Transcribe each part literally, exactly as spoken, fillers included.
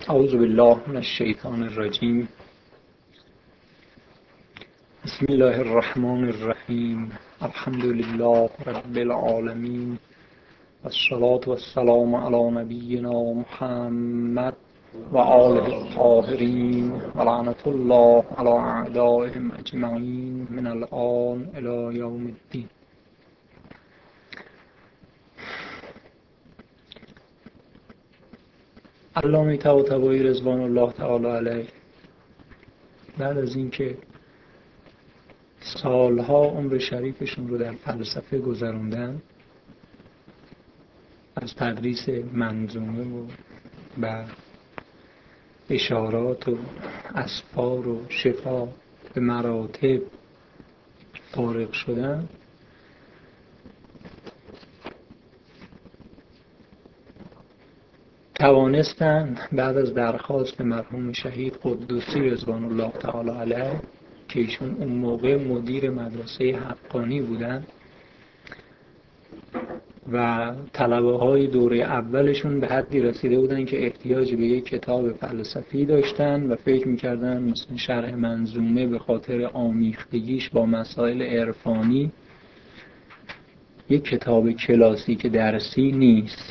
اعوذ بالله من الشیطان الرجیم. بسم الله الرحمن الرحیم. الحمد لله رب العالمین، والصلاة والسلام علی نبینا محمد و آله الطاهرین و لعنة الله علی اعدائهم اجمعین من الآن الی یوم الدین. علامه طباطبایی رضوان الله تعالی علیه بعد از اینکه سالها عمر شریفشون رو در فلسفه گذروندن، از تدریس منظومه و و اشارات و اسفار و شفا به مراتب فارغ شدن، توانستن بعد از درخواست مرحوم شهید قدوسی رضوان الله تعالی علیه که ایشون اون موقع مدیر مدرسه حقانی بودن و طلبه های دوره اولشون به حدی رسیده بودن که احتیاج به یک کتاب فلسفی داشتن و فکر میکردن مثلا شرح منظومه به خاطر آمیختگیش با مسائل عرفانی یک کتاب کلاسیک درسی نیست.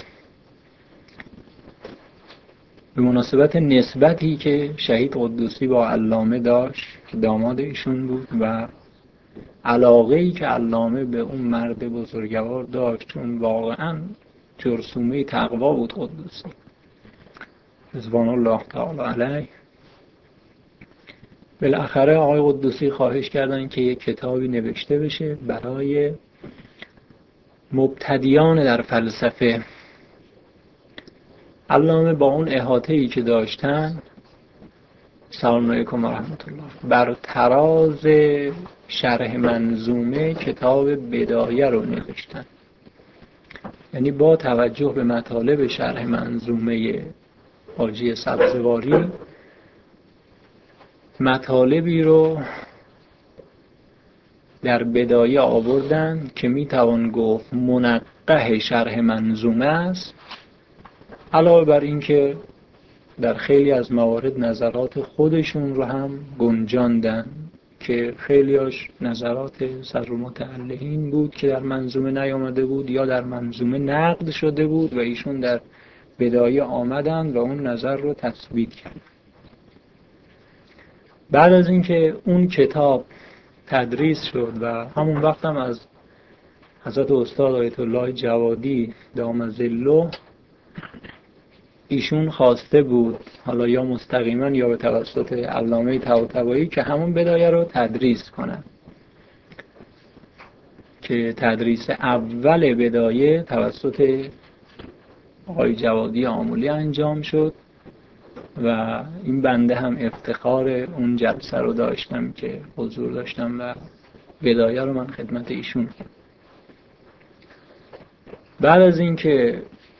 به مناسبت نسبتی که شهید قدوسی با علامه داشت که داماد ایشون بود و علاقه‌ای که علامه به اون مرد بزرگوار داشت، چون واقعا جرثومه تقوا بود قدوسی رضوان الله تعالی علیه، بالاخره آقای قدوسی خواهش کردن که یک کتابی نوشته بشه برای مبتدیان در فلسفه. علامه با اون احاطه‌ای که داشتن، سلام علیکم و رحمت الله، بر تراز شرح منظومه کتاب بدایه رو نوشتن. یعنی با توجه به مطالب شرح منظومه حاجی سبزواری، مطالبی رو در بدایه آوردن که میتوان گفت منقح شرح منظومه است، علاوه بر این که در خیلی از موارد نظرات خودشون رو هم گنجاندن که خیلیاش نظرات سرالمتعلقین بود که در منظومه نیامده بود یا در منظومه نقد شده بود و ایشون در بدایه آمدن و اون نظر رو تثبیت کرد. بعد از اینکه اون کتاب تدریس شد و همون وقت هم از حضرت استاد آیت الله جوادی دام ظله ایشون خواسته بود، حالا یا مستقیما یا به توسط علامه طباطبایی، که همون بدایه رو تدریس کنن، که تدریس اول بدایه توسط آقای جوادی آمولی انجام شد و این بنده هم افتخار اون جلسه رو داشتم که حضور داشتم و بدایه رو من خدمت ایشون کردم. بعد از اینکه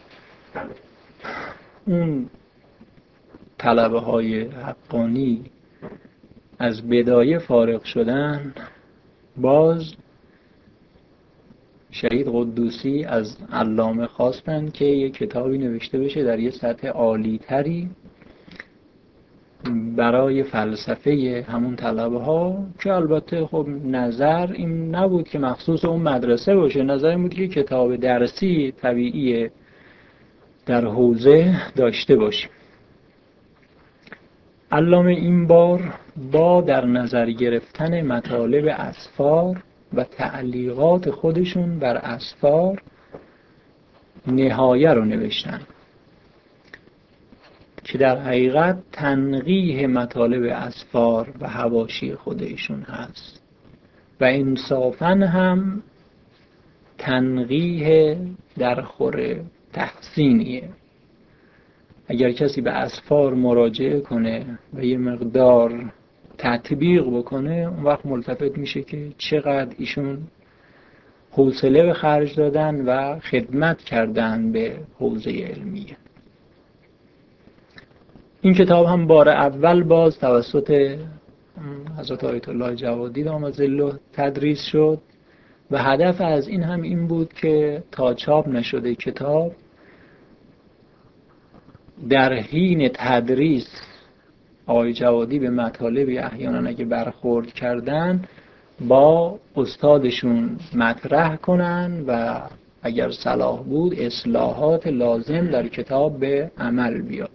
اون طلبه های حقانی از بدایه فارغ شدن، باز شهید قدوسی از علامه خواستن که یک کتابی نوشته بشه در یه سطح عالی تری برای فلسفه همون طلبه ها، که البته خب نظر این نبود که مخصوص اون مدرسه باشه، نظر این بود که کتاب درسی طبیعیه در حوزه داشته باشیم. علامه این بار با در نظر گرفتن مطالب اسفار و تعلیقات خودشون بر اسفار نهایه رو نوشتن که در حقیقت تنقیح مطالب اسفار و حواشی خودشون هست و انصافاً هم تنقیح در خور تحسینیه. اگر کسی به اسفار مراجعه کنه و یه مقدار تطبیق بکنه، اون وقت ملتفت میشه که چقدر ایشون حوصله به خرج دادن و خدمت کردن به حوزه علمیه. این کتاب هم بار اول باز توسط حضرت آیت الله جوادی دام ظله تدریس شد و هدف از این هم این بود که تا چاپ نشده کتاب در حین تدریس آقای جوادی به مطالبی احیانا اگه برخورد کردن با استادشون مطرح کنن و اگر صلاح بود اصلاحات لازم در کتاب به عمل بیاد.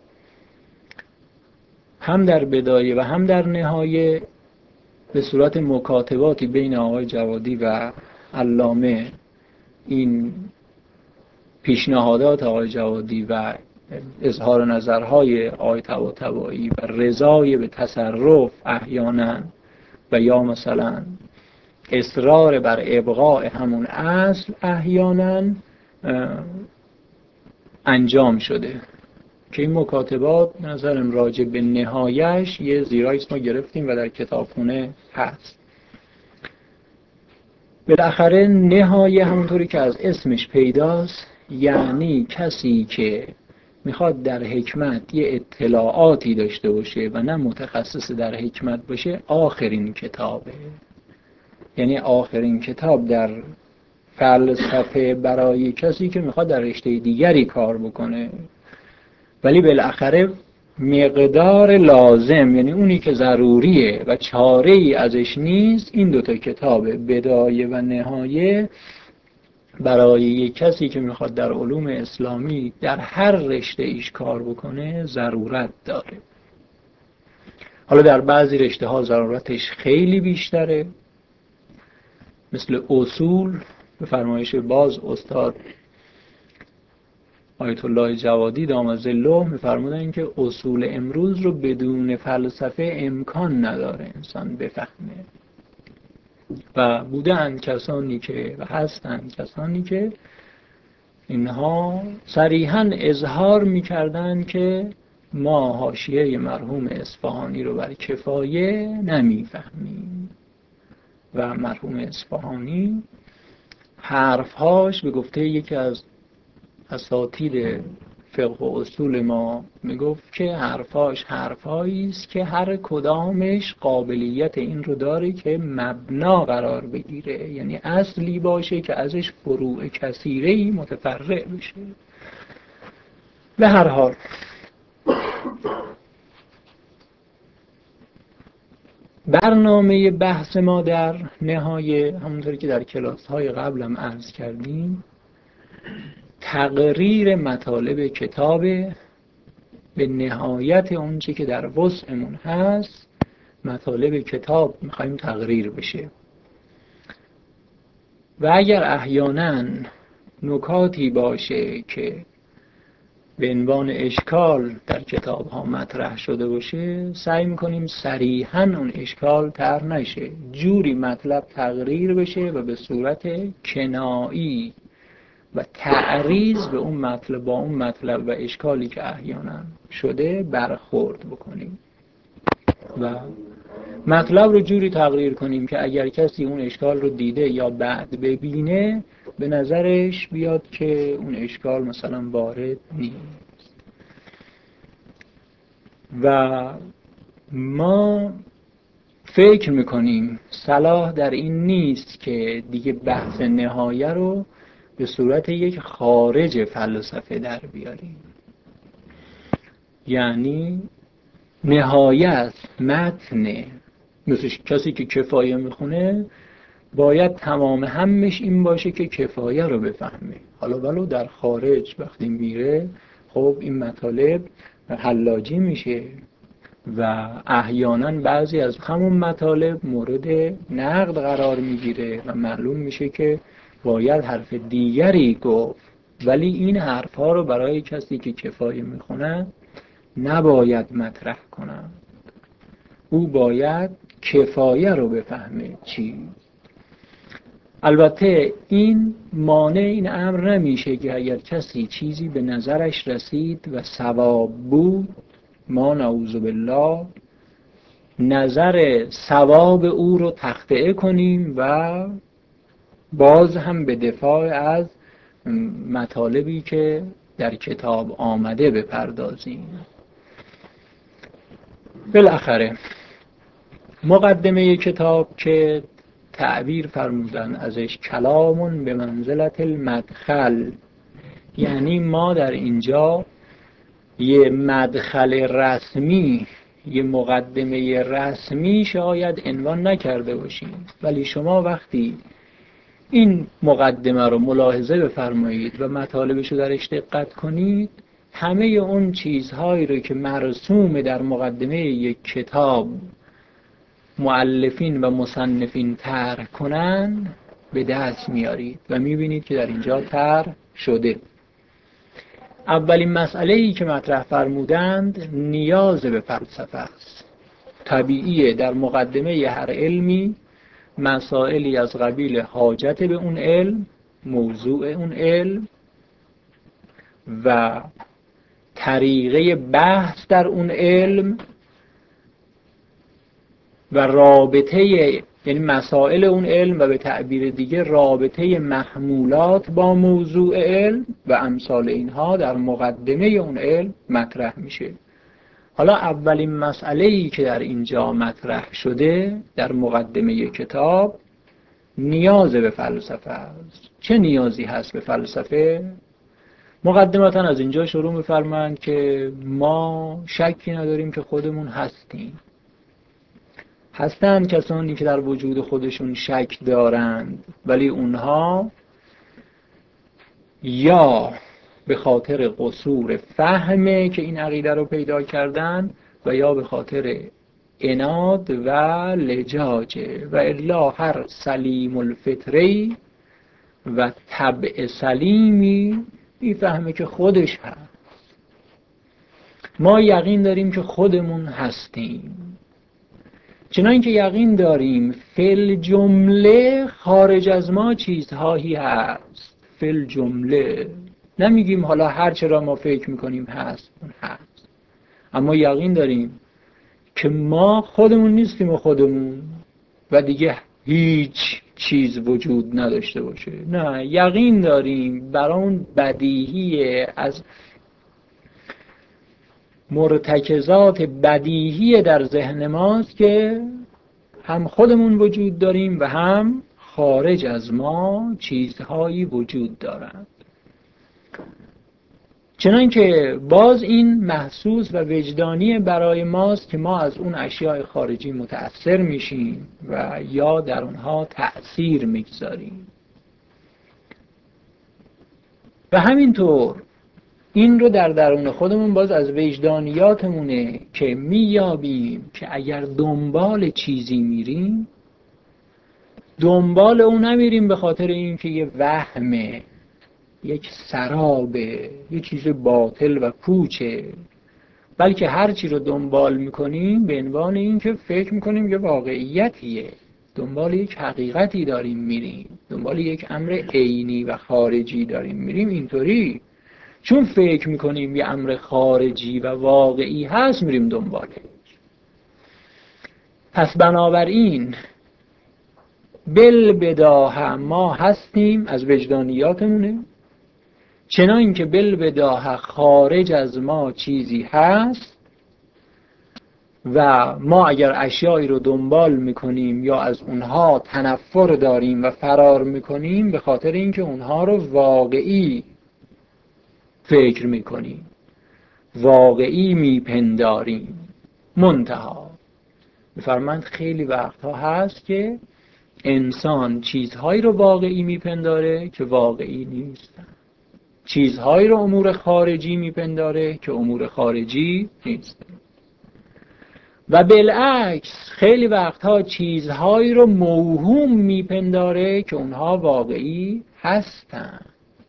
هم در بدایه و هم در نهایه به صورت مکاتباتی بین آقای جوادی و علامه این پیشنهادات آقای جوادی و اظهار نظرهای آقای طباطبایی و رضای به تصرف احیانا و یا مثلا اصرار بر ابقاء همون اصل احیانا انجام شده که این مکاتبات نظرم راجع به نهایش یه زیرایی ما گرفتیم و در کتابخونه هست. بالاخره نهایه همونطوری که از اسمش پیداست یعنی کسی که میخواد در حکمت یه اطلاعاتی داشته باشه و نه متخصص در حکمت باشه آخرین کتابه. یعنی آخرین کتاب در فلسفه برای کسی که میخواد در رشته دیگری کار بکنه ولی بالاخره مقدار لازم یعنی اونی که ضروریه و چاره ای ازش نیست این دوتا کتاب بدایه و نهایه برای یک کسی که میخواد در علوم اسلامی در هر رشته ایش کار بکنه ضرورت داره. حالا در بعضی رشته ها ضرورتش خیلی بیشتره، مثل اصول به فرمایش باز استاد آیت الله جوادی دام ظله می‌فرمودن که اصول امروز رو بدون فلسفه امکان نداره انسان بفهمه و بودن کسانی که و هستند کسانی که اینها صریحاً اظهار می‌کردند که ما حاشیه مرحوم اصفهانی رو بر کفایه نمی‌فهمیم و مرحوم اصفهانی حرفهاش به گفته یکی از اساتید فقه و اصول ما میگفت که حرفاش حرفایی است که هر کدامش قابلیت این رو داره که مبنا قرار بگیره، یعنی اصلی باشه که ازش فروع کثیره‌ای متفرع بشه. به هر حال برنامه بحث ما در نهایه همونطوری که در کلاس‌های قبلم عرض کردیم تقریر مطالب کتاب به نهایت اونچه که در وسعمون هست مطالب کتاب میخوایم تقریر بشه و اگر احیانا نکاتی باشه که به عنوان اشکال در کتاب ها مطرح شده باشه سعی میکنیم صریحاً اون اشکال طرح نشه، جوری مطلب تقریر بشه و به صورت کنایی و تعریض به اون مطلب با اون مطلب و اشکالی که احیانا شده برخورد بکنیم و مطلب رو جوری تقریر کنیم که اگر کسی اون اشکال رو دیده یا بعد ببینه به نظرش بیاد که اون اشکال مثلا وارد نیست. و ما فکر میکنیم صلاح در این نیست که دیگه بحث نهایه رو به صورت یک خارج فلسفه در بیاریم، یعنی نهایت متن مثل کسی که کفایه میخونه باید تمام همش این باشه که کفایه رو بفهمه. حالا ولو در خارج وقتی میره خب این مطالب حلاجی میشه و احیانا بعضی از همون مطالب مورد نقد قرار میگیره و معلوم میشه که باید حرف دیگری گفت، ولی این حرفها رو برای کسی که کفایه میخونه نباید مطرح کنن. او باید کفایه رو بفهمه چی. البته این مانع این امر نمیشه که اگر کسی چیزی به نظرش رسید و صواب بود ما نعوذ بالله نظر صواب او رو تخطئه کنیم و باز هم به دفاع از مطالبی که در کتاب آمده بپردازیم. بالاخره مقدمه کتاب که تعبیر فرمودن ازش کلامون به منزلت المدخل، یعنی ما در اینجا یه مدخل رسمی، یه مقدمه رسمی شاید عنوان نکرده باشیم، ولی شما وقتی این مقدمه رو ملاحظه بفرمایید و مطالبش رو درش دقت کنید، همه اون چیزهایی رو که مرسوم در مقدمه یک کتاب مؤلفین و مصنفین طرح کنن به دست میارید و میبینید که در اینجا طرح شده. اولین مسئله‌ای که مطرح فرمودند نیاز به فلسفه است. طبیعیه در مقدمه هر علمی مسائلی از قبیل حاجت به اون علم، موضوع اون علم و طریقه بحث در اون علم و رابطه، یعنی مسائل اون علم و به تعبیر دیگه رابطه محمولات با موضوع علم و امثال اینها در مقدمه اون علم مطرح میشه. حالا اولین مسئله‌ای که در اینجا مطرح شده در مقدمه کتاب نیاز به فلسفه است. چه نیازی هست به فلسفه؟ مقدمتا از اینجا شروع می‌فرمایند که ما شکی نداریم که خودمون هستیم. هستند کسانی که در وجود خودشون شک دارند، ولی اونها یا به خاطر قصور فهمه که این عقیده رو پیدا کردن و یا به خاطر عناد و لجاجه، و الا هر سلیم الفطری و طبع سلیمی میفهمه که خودش هست. ما یقین داریم که خودمون هستیم، چنان که یقین داریم فل جمله خارج از ما چیزهایی هست. فل جمله نمیگیم حالا هر چرا ما فکر میکنیم هست اون هست، اما یقین داریم که ما خودمون نیستیم و خودمون و دیگه هیچ چیز وجود نداشته باشه. نه، یقین داریم برای اون بدیهیه از مرتکزات بدیهی در ذهن ماست که هم خودمون وجود داریم و هم خارج از ما چیزهایی وجود دارند. چنانکه باز این محسوس و وجدانی برای ماست که ما از اون اشیاء خارجی متأثر میشیم و یا در اونها تأثیر میگذاریم. و همینطور این رو در درون خودمون باز از وجدانیاتمونه که میابیم که اگر دنبال چیزی میریم، دنبال اون نمیریم به خاطر اینکه یه وهمه، یک سرابه، یک چیز باطل و پوچه، بلکه هر چی رو دنبال میکنیم به عنوان اینکه فکر میکنیم یه واقعیتیه، دنبال یک حقیقتی داریم میریم، دنبال یک امر عینی و خارجی داریم میریم. اینطوری چون فکر میکنیم یه امر خارجی و واقعی هست میریم دنبالش. پس بنابراین بالبداهه ما هستیم از وجدانیاتمونه، چنان که بالبداهه خارج از ما چیزی هست و ما اگر اشیایی رو دنبال میکنیم یا از اونها تنفر داریم و فرار میکنیم به خاطر اینکه اونها رو واقعی فکر میکنیم، واقعی میپنداریم. منتها بفرمایند خیلی وقتها هست که انسان چیزهایی رو واقعی میپنداره که واقعی نیستن، چیزهایی رو امور خارجی میپنداره که امور خارجی نیستن، و بالعکس خیلی وقتها چیزهایی رو موهوم میپنداره که اونها واقعی هستن.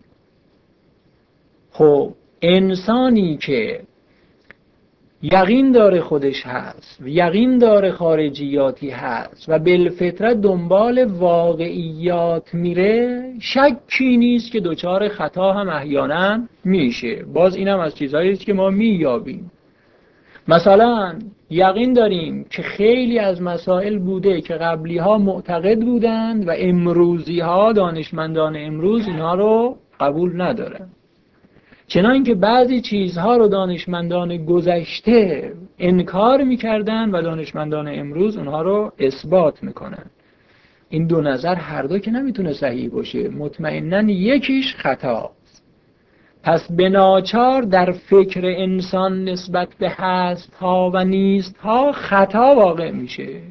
خب انسانی که یقین داره خودش هست و یقین داره خارجیاتی هست و بالفطرت دنبال واقعیات میره، شکی نیست که دوچار خطا هم احیانا میشه. باز اینم از چیزهایی است که ما مییابیم. مثلا یقین داریم که خیلی از مسائل بوده که قبلی ها معتقد بودند و امروزی ها، دانشمندان امروز اینها رو قبول ندارن، چنان که بعضی چیزها رو دانشمندان گذشته انکار میکردن و دانشمندان امروز اونها رو اثبات میکنن. این دو نظر هر دو که نمیتونه صحیح باشه، مطمئناً یکیش خطاست. پس به ناچار در فکر انسان نسبت به هست ها و نیست ها خطا واقع میشه.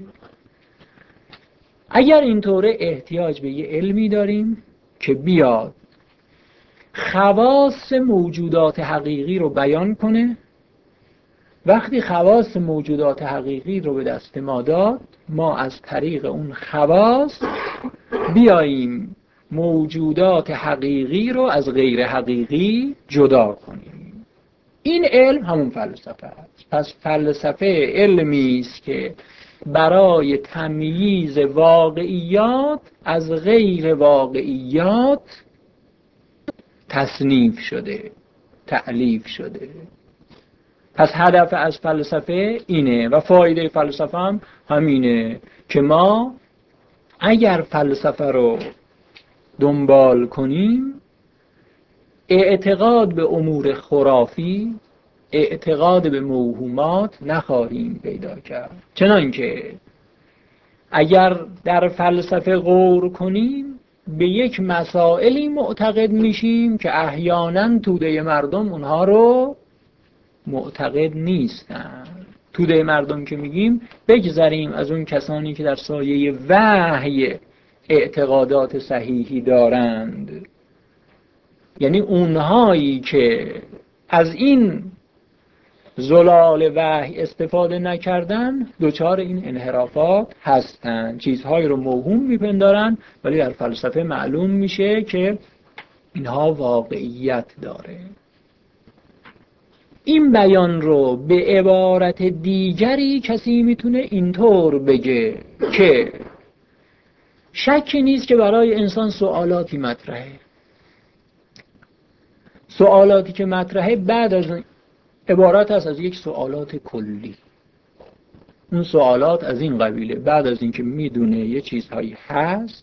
اگر اینطوره احتیاج به یه علمی داریم که بیاد خواص موجودات حقیقی رو بیان کنه. وقتی خواص موجودات حقیقی رو به دست ما داد، ما از طریق اون خواص بیاییم موجودات حقیقی رو از غیر حقیقی جدا کنیم. این علم همون فلسفه است. پس فلسفه علمی است که برای تمییز واقعیات از غیر واقعیات تصنیف شده، تألیف شده. پس هدف از فلسفه اینه و فایده فلسفه هم همینه که ما اگر فلسفه رو دنبال کنیم اعتقاد به امور خرافی، اعتقاد به موهومات نخواهیم پیدا کرد. چنانکه اگر در فلسفه غور کنیم به یک مسائلی معتقد میشیم که احیانا توده مردم اونها رو معتقد نیستن. توده مردم که میگیم بگذریم از اون کسانی که در سایه وحی اعتقادات صحیحی دارند، یعنی اونهایی که از این زلال وحی استفاده نکردن دچار این انحرافات هستن، چیزهایی رو موهوم میپندارن ولی در فلسفه معلوم میشه که اینها واقعیت داره. این بیان رو به عبارت دیگری کسی میتونه اینطور بگه که شکی نیست که برای انسان سوالاتی مطرحه. سوالاتی که مطرحه بعد از عبارت است از یک سوالات کلی. اون سوالات از این قبیله: بعد از اینکه میدونه یه چیزهایی هست،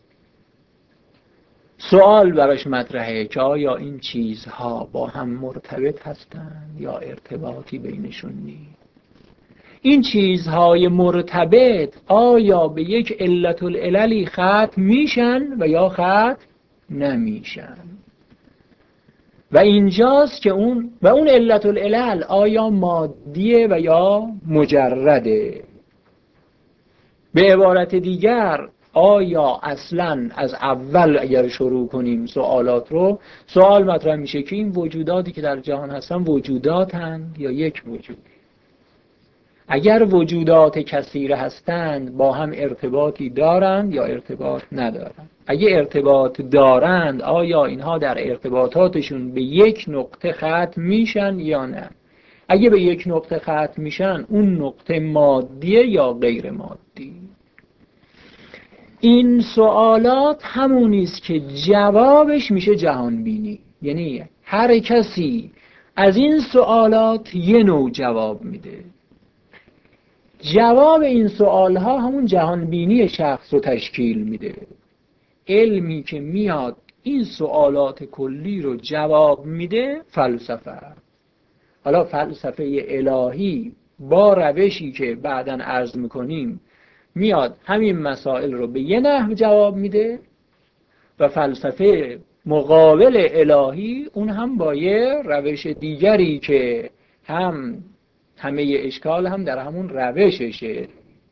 سوال براش مطرحه که آیا این چیزها با هم مرتبط هستند یا ارتباطی بینشون نیست. این چیزهای مرتبط آیا به یک علت العللی ختم میشن و یا ختم نمیشن. و اینجاست که اون و اون علت العلل آیا مادیه و یا مجرده. به عبارت دیگر آیا اصلا از اول اگر شروع کنیم سوالات رو، سوال مطرح میشه که این وجوداتی که در جهان هستن وجوداتند یا یک وجود. اگر وجودات کثیره هستند با هم ارتباطی دارند یا ارتباط ندارند. اگه ارتباط دارند آیا اینها در ارتباطاتشون به یک نقطه ختم میشن یا نه. اگه به یک نقطه ختم میشن اون نقطه مادیه یا غیر مادی. این سوالات همونی است که جوابش میشه جهان بینی. یعنی هر کسی از این سوالات یه نوع جواب میده. جواب این سوالها همون جهان بینی شخص رو تشکیل میده. علمی که میاد این سوالات کلی رو جواب میده فلسفه. حالا فلسفه الهی با روشی که بعداً عرض میکنیم میاد همین مسائل رو به یه نحو جواب میده و فلسفه مقابل الهی اون هم با یه روش دیگری که هم همه اشکال هم در همون روششه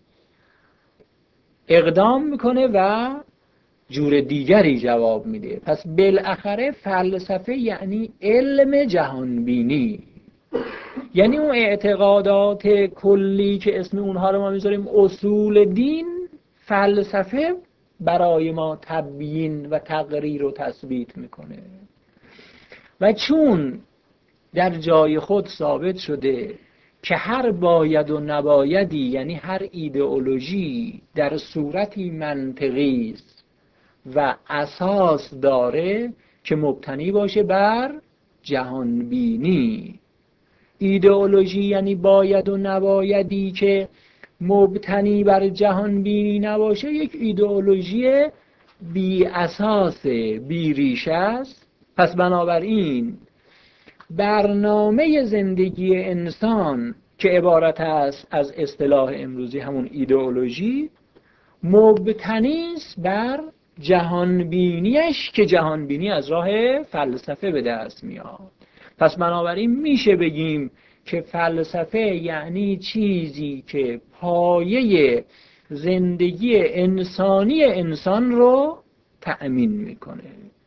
اقدام میکنه و جور دیگری جواب میده. پس بالاخره فلسفه یعنی علم جهانبینی، یعنی اون اعتقادات کلی که اسم اونها رو ما میذاریم اصول دین، فلسفه برای ما تبیین و تقریر و تثبیت میکنه. و چون در جای خود ثابت شده که هر باید و نبایدی، یعنی هر ایدئولوژی در صورتی منطقی است و اساس داره که مبتنی باشه بر جهانبینی. ایدئولوژی یعنی باید و نبایدی که مبتنی بر جهانبینی نباشه یک ایدئولوژی بی اساس، بی ریشه است. پس بنابراین برنامه زندگی انسان که عبارت است از اصطلاح امروزی همون ایدئولوژی مبتنی است بر جهانبینیش که جهانبینی از راه فلسفه به دست میاد. پس بنابراین میشه بگیم که فلسفه یعنی چیزی که پایه زندگی انسانی انسان رو تأمین میکنه.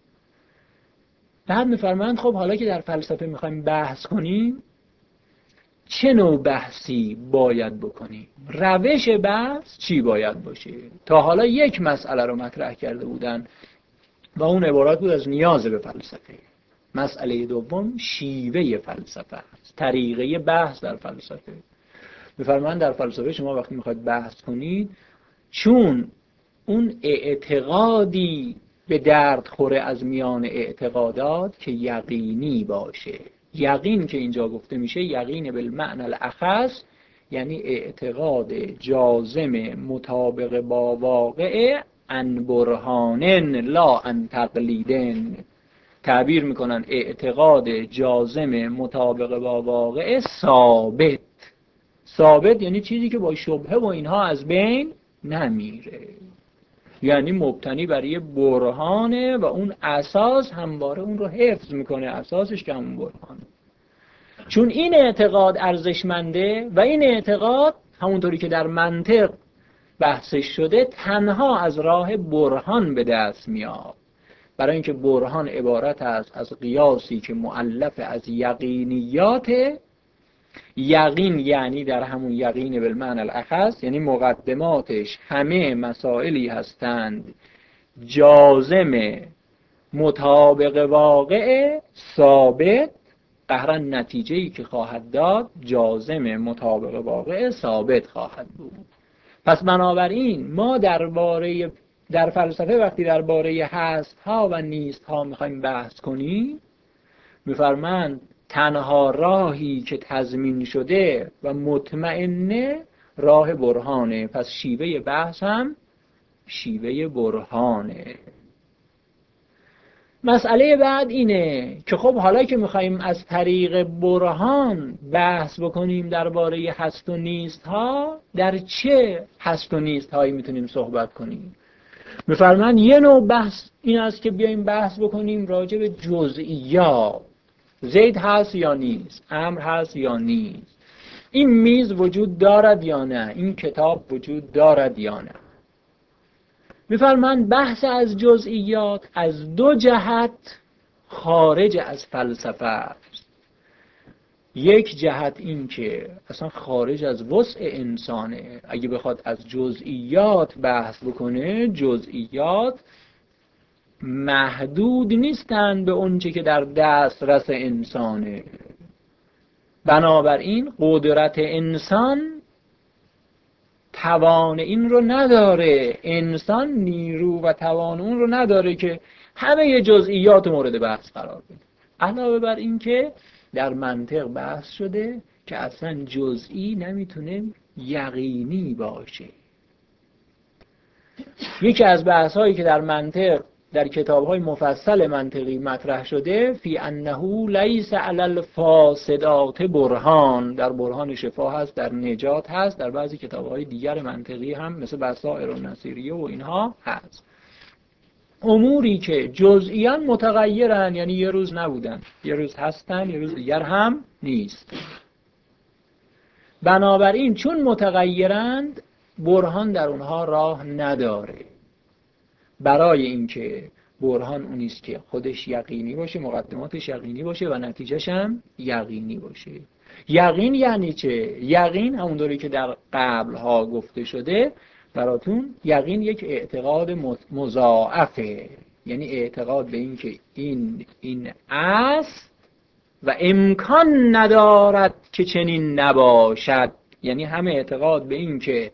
بعد میفرمایند خب حالا که در فلسفه میخوایم بحث کنیم، چه نوع بحثی باید بکنیم؟ روش بحث چی باید باشه؟ تا حالا یک مسئله رو مطرح کرده بودن و اون عبارت بود از نیاز به فلسفه. مسئله دوم شیوه فلسفه است، طریقه بحث در فلسفه. میفرمایند در فلسفه شما وقتی میخواید بحث کنید، چون اون اعتقادی به درد خوره از میان اعتقادات که یقینی باشه. یقین که اینجا گفته میشه یقین بالمعنی الاخص، یعنی اعتقاد جازم مطابق با واقع، ان برهانن لا ان تقلیدن. تعبیر میکنن اعتقاد جازم مطابق با واقع ثابت. ثابت یعنی چیزی که با شبهه و اینها از بین نمیره، یعنی مبتنی بر یه برهانه و اون اساس همواره اون رو حفظ میکنه، اساسش که همون برهانه. چون این اعتقاد ارزشمنده و این اعتقاد همونطوری که در منطق بحثش شده تنها از راه برهان به دست میاد. برای اینکه برهان عبارت است از قیاسی که مؤلف از یقینیاته. یقین یعنی در همون یقین بالمعنی الاخص، یعنی مقدماتش همه مسائلی هستند جازم مطابق واقع ثابت، قهرا نتیجه‌ای که خواهد داد جازم مطابق واقع ثابت خواهد بود. پس بنابراین ما درباره در فلسفه وقتی درباره هست ها و نیست ها میخوایم بحث کنیم، میفرمایند تنها راهی که تضمین شده و مطمئنه راه برهانه. پس شیوه بحث هم شیوه برهانه. مسئله بعد اینه که خب حالا که میخواییم از طریق برهان بحث بکنیم درباره هست و نیست ها، در چه هست و نیست هایی میتونیم صحبت کنیم؟ میفرمایند یه نوع بحث این است که بیایم بحث بکنیم راجع به جزئیات. زید هست یا نیست، امر هست یا نیست، این میز وجود دارد یا نه، این کتاب وجود دارد یا نه. میفرمایند بحث از جزئیات از دو جهت خارج از فلسفه است. یک جهت این که اصلا خارج از وسع انسانه. اگه بخواد از جزئیات بحث بکنه، جزئیات محدود نیستند به اونچه که در دسترس انسانه. بنابراین قدرت انسان توان این رو نداره، انسان نیرو و توان اون رو نداره که همه جزئیات مورد بحث قرار بده. علاوه بر این که در منطق بحث شده که اصلا جزئی نمیتونه یقینی باشه. یکی از بحث هایی که در منطق در کتاب‌های مفصل منطقی مطرح شده، فی انه لیس علی الفاسدات برهان، در برهان شفا هست، در نجات هست، در بعضی کتاب‌های دیگر منطقی هم مثل بصائر النصیریه و اینها هست. اموری که جزئیاً متغیرن، یعنی یه روز نبودن، یه روز هستن، یه روز دیگر هم نیست. بنابراین چون متغیرند برهان در اونها راه نداره. برای اینکه برهان اونی است که خودش یقینی باشه، مقدماتش یقینی باشه و نتیجهش هم یقینی باشه. یقین یعنی چه؟ یقین همونطوری که در قبلها گفته شده براتون، یقین یک اعتقاد مضاعفه، یعنی اعتقاد به این که این این است و امکان ندارد که چنین نباشد. یعنی همه اعتقاد به این که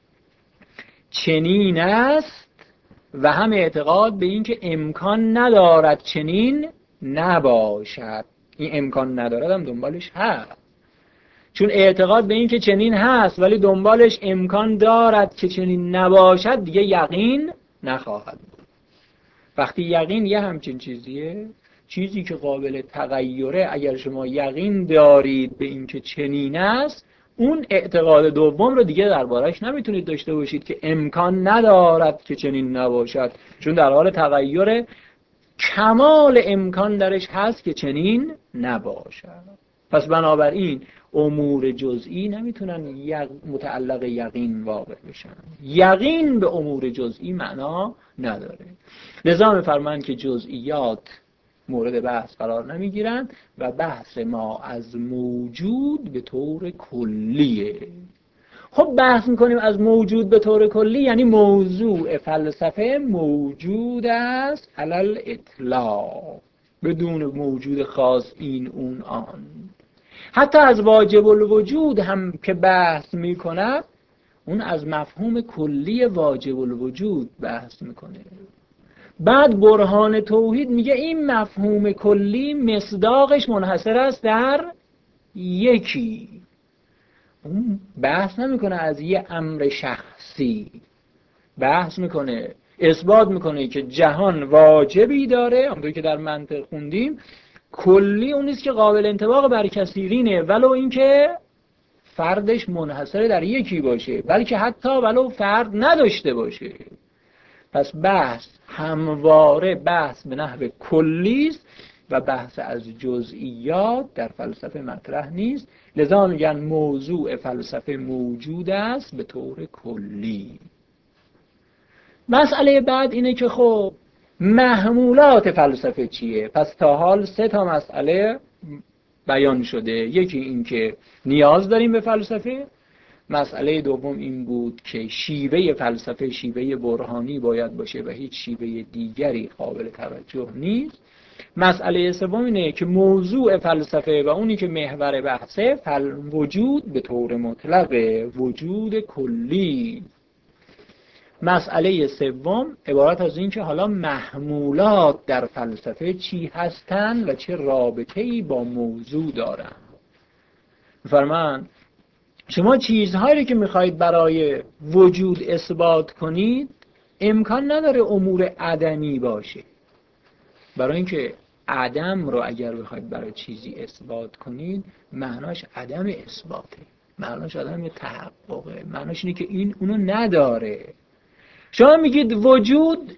چنین است و هم اعتقاد به این که امکان ندارد چنین نباشد. این امکان ندارد هم دنبالش هست، چون اعتقاد به این که چنین هست ولی دنبالش امکان دارد که چنین نباشد دیگه یقین نخواهد بود. وقتی یقین یه همچین چیزیه، چیزی که قابل تغییره، اگر شما یقین دارید به این که چنین است، اون اعتقاد دوم رو دیگه دربارش نمیتونید داشته باشید که امکان ندارد که چنین نباشد، چون در حال تغییره. کمال امکان درش هست که چنین نباشد. پس بنابراین امور جزئی نمیتونن یق... متعلق یقین واقع بشن. یقین به امور جزئی معنا نداره. لذا می‌فرمایند که جزئیات مورد بحث قرار نمیگیرن و بحث ما از موجود به طور کلیه. خب بحث میکنیم از موجود به طور کلی، یعنی موضوع فلسفه موجود است علل اطلاق، بدون موجود خاص این اون آن. حتی از واجب الوجود هم که بحث میکند، اون از مفهوم کلی واجب الوجود بحث میکنه. بعد برهان توحید میگه این مفهوم کلی مصداقش منحصر است در یکی. اون بحث نمیکنه از یه امر شخصی، بحث میکنه اثبات میکنه که جهان واجبی داره، همونطور که در منطق خوندیم. کلی اون نیست که قابل انطباق بر کثیرینه، ولو اینکه فردش منحصر در یکی باشه، بلکه حتی ولو فرد نداشته باشه. پس بحث همواره بحث به نحو کلی است و بحث از جزئیات در فلسفه مطرح نیست. لذا میگن موضوع فلسفه موجود است به طور کلی. مسئله بعد اینه که خب محمولات فلسفه چیه؟ پس تا حال سه تا مسئله بیان شده. یکی این که نیاز داریم به فلسفه. مسئله دوم این بود که شیوه فلسفه شیوه برهانی باید باشه و هیچ شیوه دیگری قابل توجه نیست. مسئله سوم اینه که موضوع فلسفه و اونی که محور بحثه فل وجود به طور مطلق، وجود کلی. مسئله سوم عبارت از این که حالا محمولات در فلسفه چی هستند و چه رابطه‌ای با موضوع دارند. فرمان شما چیزهایی که میخواید برای وجود اثبات کنید امکان نداره امور عدمی باشه. برای اینکه عدم رو اگر بخواید برای چیزی اثبات کنید معناش عدم اثباته، معناش عدم تحققه، معناش اینه که این اونو نداره. شما میگید وجود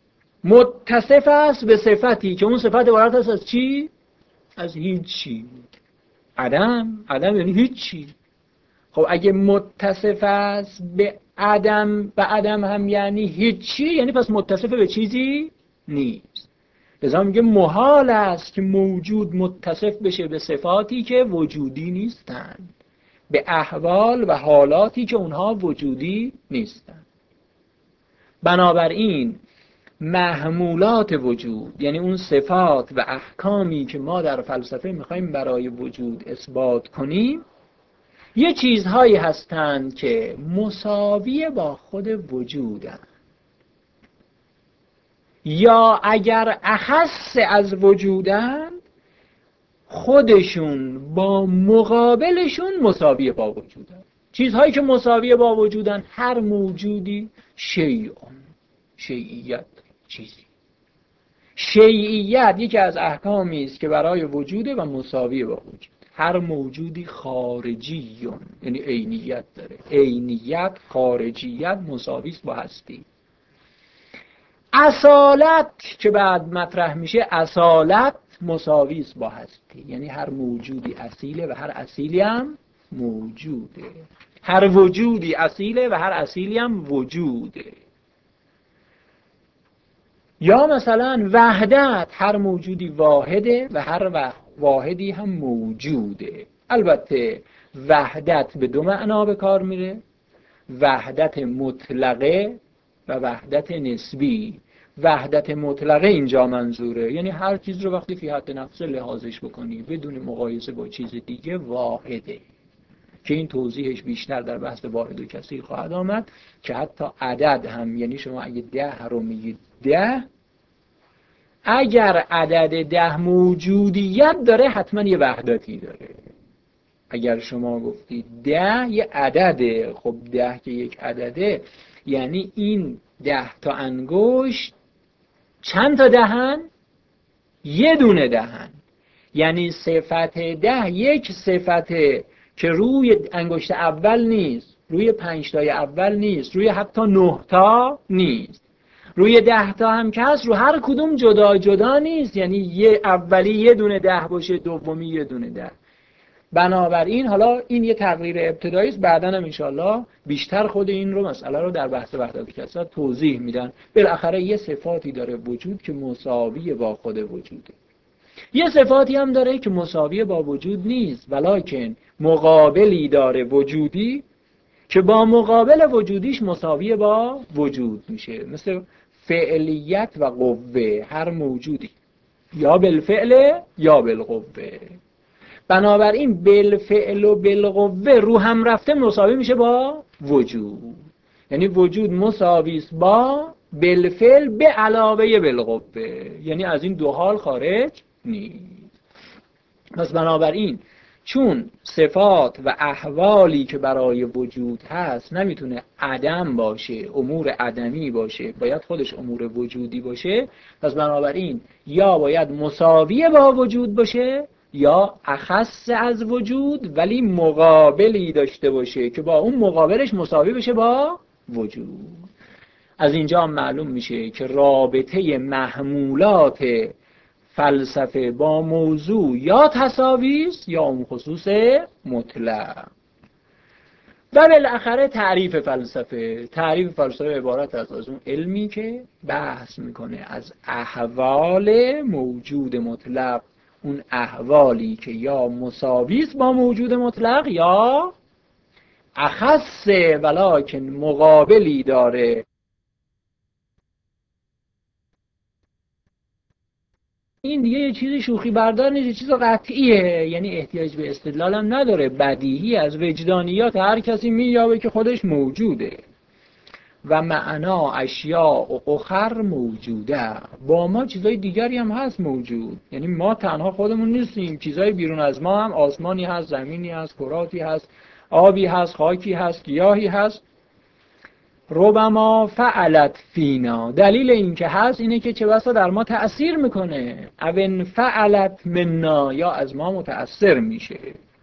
متصف است به صفتی که اون صفت عبارت است از چی؟ از هیچی. عدم، عدم یعنی هیچی. خب اگه متصف است به عدم و عدم هم یعنی هیچی، یعنی پس متصف به چیزی نیست. لذا میگه محال است که موجود متصف بشه به صفاتی که وجودی نیستند، به احوال و حالاتی که اونها وجودی نیستند. بنابراین محمولات وجود، یعنی اون صفات و احکامی که ما در فلسفه میخوایم برای وجود اثبات کنیم، یه چیزهایی هستند که مساوی با خود وجودند، یا اگر اخص از وجودند خودشون با مقابلشون مساوی با وجودند. چیزهایی که مساوی با وجودند، هر موجودی شیعون، شیعیت چیزی. شیعیت یکی از احکامی است که برای وجوده و مساوی با وجود. هر موجودی خارجیون، یعنی عینیت داره. عینیت، خارجیت مساوی است با هستی. اصالت که بعد مطرح میشه، اصالت مساوی است با هستی، یعنی هر موجودی اصیله و هر اصیلی هم موجوده. هر وجودی اصیله و هر اصیلی هم وجوده. یا مثلا وحدت، هر موجودی واحده و هر واحدی هم موجوده. البته وحدت به دو معنا به کار میره، وحدت مطلقه و وحدت نسبی. وحدت مطلقه اینجا منظوره، یعنی هر چیز رو وقتی فی حد نفسه لحاظش بکنی بدون مقایسه با چیز دیگه واحده، که این توضیحش بیشتر در بحث واحد و کثیر خواهد آمد. که حتی عدد هم، یعنی شما اگه ده رو میگید ده، اگر عدد ده موجودیت داره حتما یه وحدتی داره. اگر شما گفتید ده یه عدده، خب ده که یک عدده، یعنی این ده تا انگشت چند تا دهن؟ یه دونه دهن. یعنی صفت ده یک صفته که روی انگشت اول نیست، روی پنج تای اول نیست، روی حتی نه تا نیست. روی ده تا هم که هست رو هر کدوم جدا جدا نیست، یعنی یه اولی یه دونه ده باشه، دومی یه دونه ده. بنابراین حالا این یه تغییر ابتدایی است، بعداً هم انشالله بیشتر خود این رو مسئله رو در بحث وحدت کثرت توضیح میدن. بالاخره یه صفاتی داره وجود که مساوی با خود وجوده، یه صفاتی هم داره که مساوی با وجود نیست، ولکن مقابلی داره وجودی که با مقابل وجودیش مساوی با وجود میشه. مثل فعلیت و قوه، هر موجودی یا بالفعل یا بالقوه. بنابراین بالفعل و بالقوه رو هم رفته مساوی میشه با وجود، یعنی وجود مساوی است با بالفعل به علاوه بالقوه، یعنی از این دو حال خارج نیست. پس بنابراین چون صفات و احوالی که برای وجود هست نمیتونه عدم باشه، امور عدمی باشه، باید خودش امور وجودی باشه، پس بنابراین یا باید مساوی با وجود باشه یا اخص از وجود ولی مقابلی داشته باشه که با اون مقابلش مساوی بشه با وجود. از اینجا معلوم میشه که رابطه محمولات فلسفه با موضوع یا تساوی است یا اون خصوص مطلق. و بالاخره تعریف فلسفه، تعریف فلسفه عبارت است از اون علمی که بحث میکنه از احوال موجود مطلق، اون احوالی که یا مساوی است با موجود مطلق یا اخص ولکن مقابلی داره. این دیگه یه چیزی شوخی بردار نیست، یه چیز قطعیه، یعنی احتیاج به استدلال هم نداره، بدیهی از وجدانیات هر کسی مییابه که خودش موجوده. و معنا اشیاء و اخر موجوده، با ما چیزای دیگری هم هست موجود، یعنی ما تنها خودمون نیستیم، چیزای بیرون از ما هم، آسمانی هست، زمینی هست، کراتی هست، آبی هست، خاکی هست، گیاهی هست. ربما فعلت فینا، دلیل این که هست اینه که چه بسا در ما تأثیر میکنه. او فعلت منا، یا از ما متأثر میشه.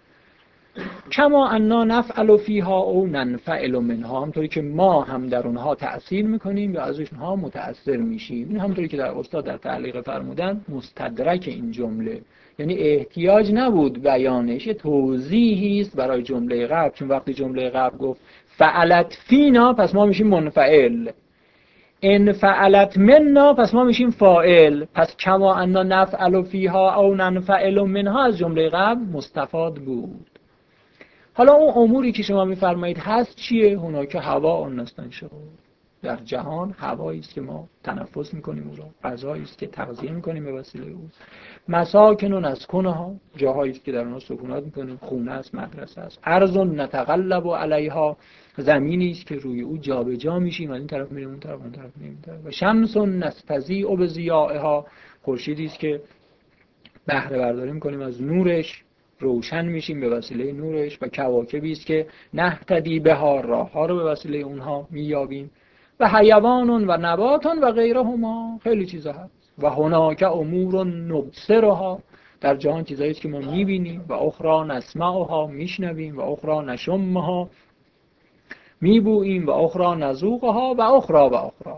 کما انا نفعل فیها او ننفعل منها، همطوری که ما هم در اونها تأثیر میکنیم یا از اونها متأثر میشیم. این همطوری که در استاد در تعلیق فرمودن مستدرک این جمله، یعنی احتیاج نبود بیانش، توضیحی است برای جمله قبل. چون وقتی جمله قبل گفت فعلت فینا پس ما میشیم منفعل، ان فعلت منا پس ما میشیم فاعل، پس کما انا نفعل فیها او ننفعل منها از جمله قبل مستفاد بود. حالا اون اموری که شما میفرمایید هست چیه؟ هناک هوا نستنشق، در جهان هوایی است که ما تنفس میکنیم، او را غذایی است که تغذیه میکنیم به وسیله او، مساکن و نسکنها، جاهایی است که در اونها سکونات میکنیم، خونه است، مدرسه است، ارض نتغلب علیها، زمینی است که روی او جابجا میشیم، از این طرف میریم اون طرف، اون طرف میریم اون طرف، و شمس نستضیء بضیائها، خورشیدی است که بهره برداری میکنیم از نورش، روشن میشیم به وسیله نورش، و کواکبی است که نهتدی بها، راهها رو به وسیله اونها مییابیم، و حیوان و نبات و غیرهما، خیلی چیزا هست. و هناک امور نبصرها، در جهان چیزایی است که ما میبینیم، و اخرى نسمعها، میشنویم، و اخرى نشمها، میبوییم، و اخرى نذوقها، و اخرى و اخرى.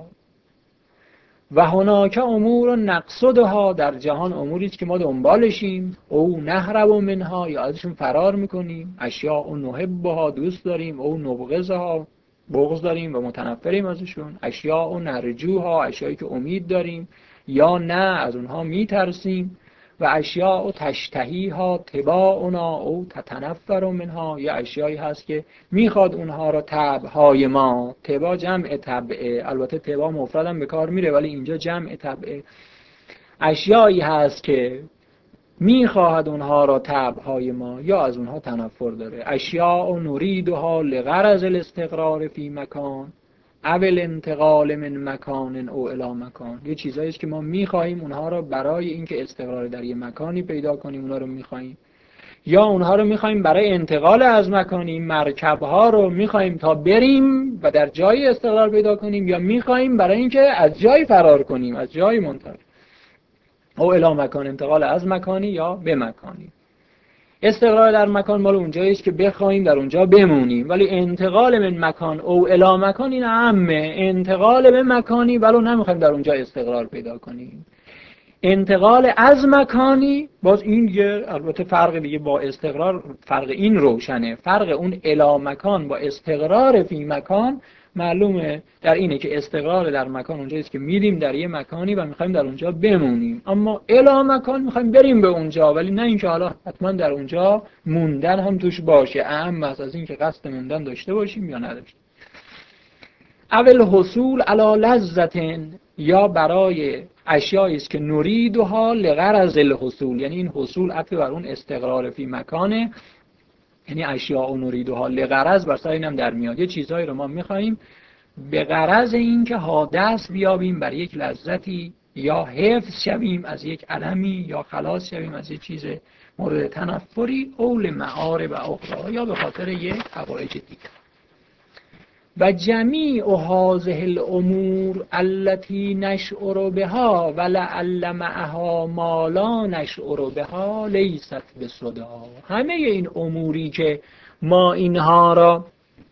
و هناک امور نقصدها، در جهان اموری است که ما دنبالشیم، او نهرب منها، یا ازشون فرار میکنیم، اشیاء نحبها، دوست داریم، او نبغضها، بغض داریم و متنفریم ازشون، اشیاء نرجوها، اشیایی که امید داریم یا نه از اونها میترسیم، و اشیاء تشتهیها تباعنا او تتنفر منها، یا اشیایی هست که میخواد اونها را طبعهای ما، تبا جمع طبعه، البته تبا مفرد هم به کار میره ولی اینجا جمع طبعه، اشیایی هست که میخواهد اونها را طبعهای ما یا از اونها تنفر داره. اشیاء نریدها لغرض الاستقرار فی مکان او الانتقال من مکان او الی مکان، یه چیزایی است که ما میخواهیم اونها را برای اینکه استقرار در یه مکانی پیدا کنیم اونها رو میخواهیم، یا اونها رو میخواهیم برای انتقال از مکانی، مرکبها رو میخواهیم تا بریم و در جایی استقرار پیدا کنیم، یا میخواهیم برای اینکه از جایی فرار کنیم، از جایی منتقل او الی مکان، انتقال از مکانی یا به مکانی. استقرار در مکان مال اونجایی است که بخوایم در اونجا بمونیم، ولی انتقال من مکان او الی مکان این عامه، انتقال به مکانی ولو نمیخوایم در اونجا استقرار پیدا کنیم. انتقال از مکانی باز این یه البته فرق دیگه با استقرار، فرق این روشنه، فرق اون الی مکان با استقرار فی مکان معلومه در اینه که استقرار در مکان اونجاییست که میریم در یه مکانی و میخوایم در اونجا بمونیم، اما الی مکان میخوایم بریم به اونجا، ولی نه اینکه حالا حتما در اونجا موندن هم توش باشه، اهم از این که قصد موندن داشته باشیم یا نداشته. اول حصول علی لذت، یا برای اشیایی است که نریدها لغرض الحصول، یعنی این حصول عطف بر اون استقرار فی مکانه، یعنی اشیاء و نریدها لغرض بر سر اینم در میاد، یه چیزهایی رو ما میخوایم به غرض این که ها دست بیابیم بر یک لذتی، یا حفظ شویم از یک علمی، یا خلاص شویم از یک چیز مورد تنفری، او لمعارب اخرى، یا به خاطر یک حوائج دیگر. و جمیع هذه الامور التي نشعر بها ولعل معها ما لا نشعر بها لیست بصداع، همه این اموری که ما اینها را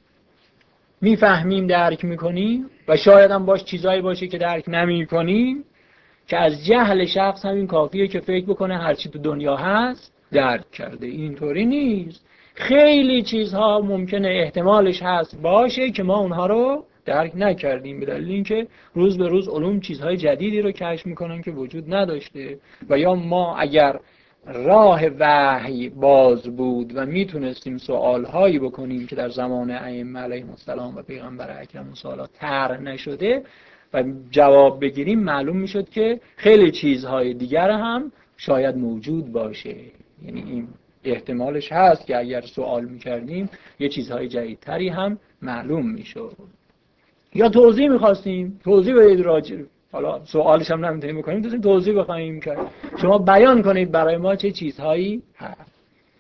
میفهمیم درک میکنیم و شاید هم باش چیزایی باشه که درک نمیکنیم، که از جهل شخص همین کافیه که فکر بکنه هرچی تو دنیا هست درک کرده، اینطوری نیست. خیلی چیزها ممکنه احتمالش هست باشه که ما اونها رو درک نکردیم، به دلیل اینکه روز به روز علوم چیزهای جدیدی رو کشف میکنن که وجود نداشته، و یا ما اگر راه وحی باز بود و میتونستیم سوالهایی بکنیم که در زمان ائمه علیهم السلام و پیغمبر اکرم اون سوالات طرح نشده و جواب بگیریم، معلوم میشد که خیلی چیزهای دیگر هم شاید موجود باشه. یعنی این احتمالش هست که اگر سوال میکردیم یه چیزهای جدیدتری هم معلوم میشد. یا توضیح میخواستیم، توضیح بدید راجع، حالا سوالش هم نمیتونیم بکنیم، دوستیم توضیح بخوایم که شما بیان کنید برای ما چه چیزهایی هست.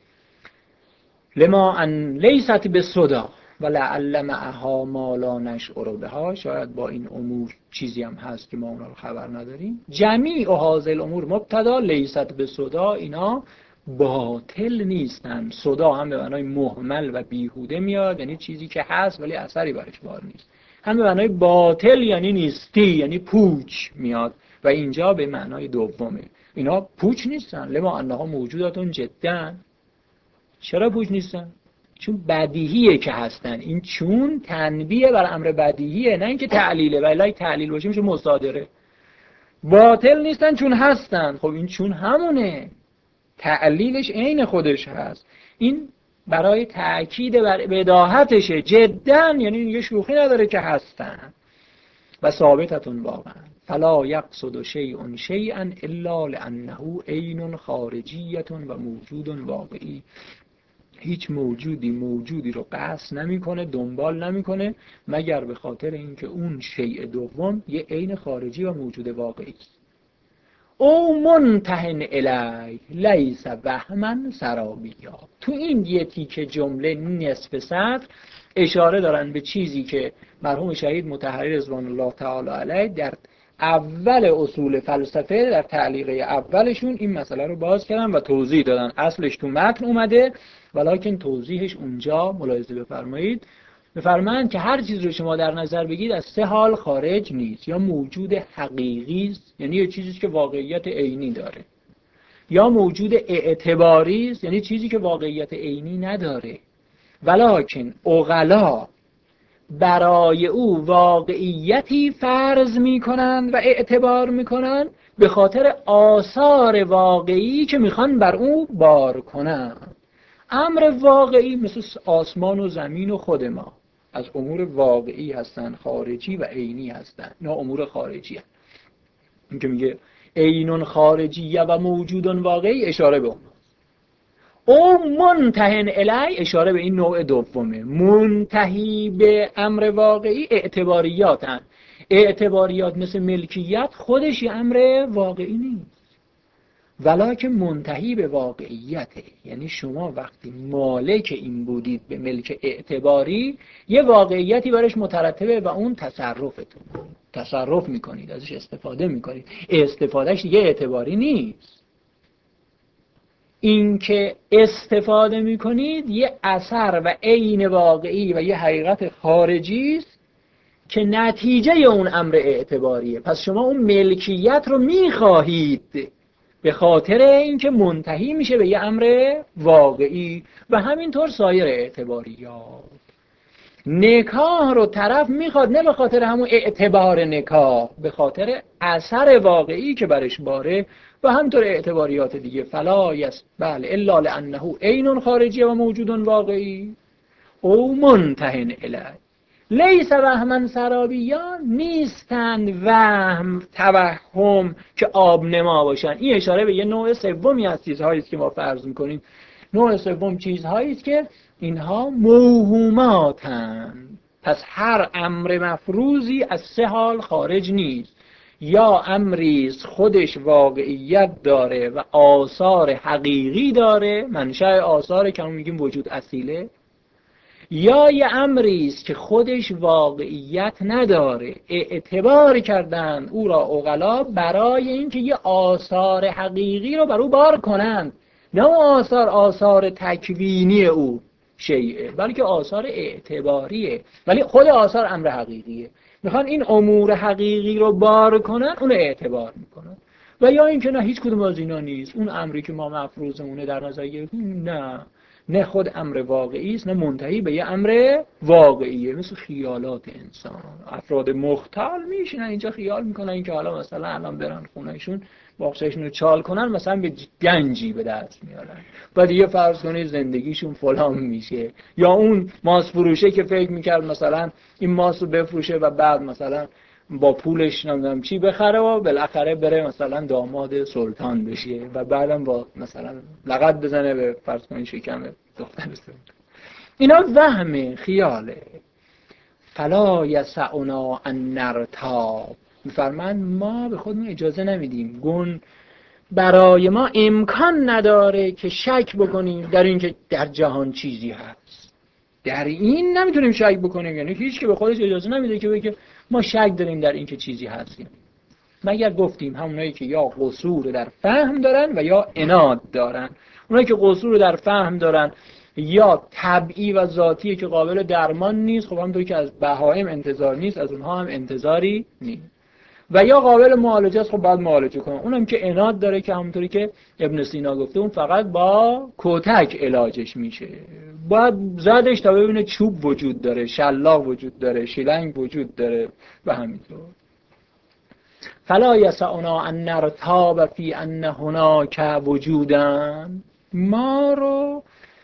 لما ان لیست بصداع ولعل معها ما لا نشعر بها، شاید با این امور چیزی هم هست که ما اونها رو خبر نداریم. جمیع هذه الامور مبتدا، لیست بصداع اینا باطل نیستن. صدا هم به معنای مهمل و بیهوده میاد، یعنی چیزی که هست ولی اثری برش بار نیست. هم به معنای باطل یعنی نیستی، یعنی پوچ میاد، و اینجا به معنای دومه. اینا پوچ نیستن. لما انها موجوداتون جدا. چرا پوچ نیستن؟ چون بدیهیه که هستن. این چون تنبیه بر امر بدیهیه، نه اینکه تعلیله، ولی تعلیل باشه میشه مصادره. باطل نیستن چون هستن. خب این چون همونه، تعلیلش عین خودش هست. این برای تأکید بر بداهتشه. جدا یعنی یه شوخی نداره که هستن. و ثابتتون واقعا فلا یقصد شیء شیئا الا لانه عین خارجیه و موجود واقعی. هیچ موجودی موجودی رو قصد نمیکنه، دنبال نمیکنه، مگر به خاطر اینکه اون شیء دوم یه عین خارجی و موجود واقعی است. او منتهن الی لیس وهما سرابیا. تو این یه تیکه جمله نصف سطر اشاره دارن به چیزی که مرحوم شهید مطهری رضوان الله تعالی علیه در اول اصول فلسفه، در تعلیقه اولشون این مسئله رو باز کردن و توضیح دادن. اصلش تو متن اومده ولیکن توضیحش اونجا ملاحظه بفرمایید. بفرمایند که هر چیز رو شما در نظر بگیرید از سه حال خارج نیست. یا موجود حقیقی است، یعنی یه چیزی که واقعیت عینی داره، یا موجود اعتباری است، یعنی چیزی که واقعیت عینی نداره، ولیکن عقلا برای او واقعیتی فرض میکنند و اعتبار میکنند به خاطر آثار واقعی که میخوان بر او بار کنند. امر واقعی مثل آسمان و زمین و خود ما از امور واقعی هستن، خارجی و عینی هستن. نه امور خارجی هستن. این که میگه عینون خارجیه و موجودون واقعی اشاره به اون. او منتهن الی اشاره به این نوع دومه. منتهی به امر واقعی اعتباریات هستن. اعتباریات مثل ملکیت خودش یه امر واقعی نیست، ولیکن منتهی به واقعیته. یعنی شما وقتی مالک این بودید به ملک اعتباری، یه واقعیتی برش مترتبه و اون تصرفتون. تصرف میکنید، ازش استفاده میکنید. استفادهش دیگه اعتباری نیست. این که استفاده میکنید یه اثر و عین واقعی و یه حقیقت خارجی است که نتیجه اون امر اعتباریه. پس شما اون ملکیت رو میخواهید به خاطر اینکه منتهی میشه به یه امر واقعی و همینطور سایر اعتباریات. نکاح رو طرف میخواد نه به خاطر همون اعتبار نکاح، به خاطر اثر واقعی که برش باره و همینطور اعتباریات دیگه. فلا یس بله الا لانه عین خارجی و موجود واقعی او منتهن الیه لیس وهما سرابیا، نیستند وهم توهم که آب نما باشن. این اشاره به یه نوع سومی از چیزهایی است که ما فرض میکنیم. نوع سوم چیزهایی است که اینها موهوماتند. پس هر امر مفروضی از سه حال خارج نیست، یا امری خودش واقعیت داره و آثار حقیقی داره، منشأ آثار که ما میگیم وجود اصیله، یا یه امری است که خودش واقعیت نداره، اعتبار کردن او را عقلا برای اینکه یه آثار حقیقی رو بر او بار کنند، نه آثار آثار تکوینی او شیعه، بلکه آثار اعتباریه، ولی خود آثار امر حقیقیه. میخوان این امور حقیقی رو بار کنن، اون اعتبار میکنن. و یا اینکه نه هیچ کدوم از اینا نیست، اون امری که ما مفروضمونه در نظر گرفتیم نه نه خود امر واقعی است، نه منتهی به یه امر واقعیه. مثل خیالات انسان، افراد مختل میشینن اینجا خیال میکنن اینکه حالا مثلا الان برن خونهشون باغچه‌شون رو چال کنن، مثلا به گنجی به دست میارن، بعد یه فرض کنید زندگیشون فلان میشه. یا اون ماس فروشه که فکر میکرد مثلا این ماس رو بفروشه و بعد مثلا با پولش نمیدونم چی بخره و بالاخره بره مثلا داماد سلطان بشه و بعدم با مثلا لقب بزنه به فرض کنید شکم دختر سلطان. اینا وهم خیاله. فلا یسعنا ان نرتاب، میفرمان ما به خودمون اجازه نمیدیم، گون برای ما امکان نداره که شک بکنیم در این که در جهان چیزی هست. در این نمیتونیم شک بکنیم، یعنی هیچ که به خودش اجازه نمیده که بگه ما شک داریم در این که چیزی هستیم، مگر گفتیم همونایی که یا قصور در فهم دارن و یا عناد دارن. اونایی که قصور در فهم دارن یا طبعی و ذاتی که قابل درمان نیست، خب همونطوری که از بهائم انتظار نیست از اونها هم انتظاری نیست، و یا قابل معالجه است، خب باید معالجه کنن. اونم که عناد داره که همونطوری که ابن سینا گفته اون فقط با کتک علاجش میشه، باید زدش تا ببینه چوب وجود داره، شلاق وجود داره، شیلنگ وجود داره و همینطور. فلا یسعنا ان نرتاب فی ان هناک وجودا، ما رو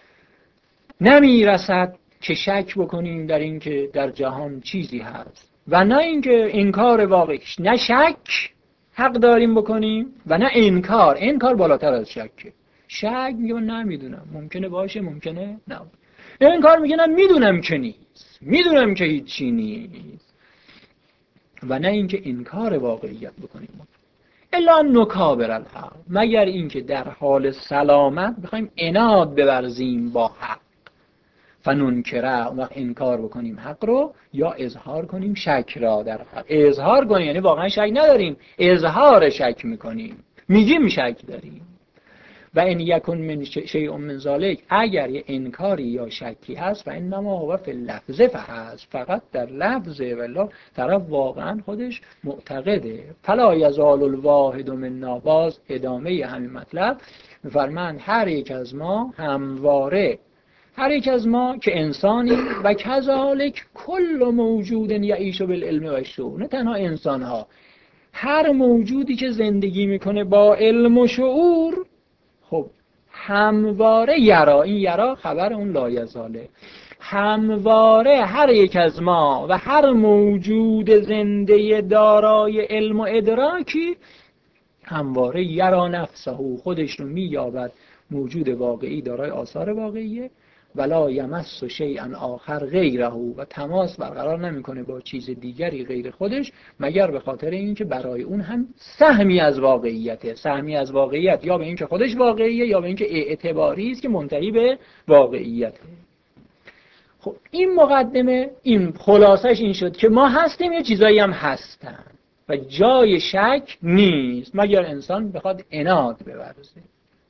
نمیرسد که شک بکنیم در این که در جهان چیزی هست، و نه اینکه انکار واقعیش، نه شک حق داریم بکنیم و نه انکار. انکار بالاتر از شک. شک میگه من نمیدونم، ممکنه باشه ممکنه نه. انکار میگه نه میدونم که نیست، میدونم که هیچی نیست. و نه اینکه انکار واقعیت بکنیم. الا نکابر الحق، مگر اینکه در حال سلامت بخوایم عناد بورزیم با حق. فننکره، اون وقت انکار بکنیم حق رو، یا اظهار کنیم شک را در حق. اظهار کنیم یعنی واقعا شک نداریم، اظهار شک میکنیم، میگیم شک داریم. و ان یکن من شیء من ذلک، اگر یه انکاری یا شکی هست و انما هو فی اللفظ فحسب، فقط در لفظه، ولی طرف واقعا خودش معتقده. فلا یزال الواحد منا، باز ادامه همین مطلب میفرمایند هر یک از ما همواره، هر یک از ما که انسانی و کذالک کل موجود یعیش بالعلم و الشعور، نه تنها انسان ها، هر موجودی که زندگی میکنه با علم و شعور، خب همواره یرا، این یرا خبر اون لایزاله، همواره هر یک از ما و هر موجود زنده دارای علم و ادراکی همواره یرا نفسه، خودش رو مییابد موجود واقعی دارای آثار واقعیه، ولا یمس شیئا آخر غیره، و تماس برقرار نمیکنه با چیز دیگری غیر خودش، مگر به خاطر اینکه برای اون هم سهمی از واقعیته. سهمی از واقعیت یا به اینکه خودش واقعیه یا به اینکه اعتباری است که منتهی به واقعیته. خب این مقدمه، این خلاصش این شد که ما هستیم، یه چیزایی هم هستن و جای شک نیست، مگر انسان بخواد عناد بورزه.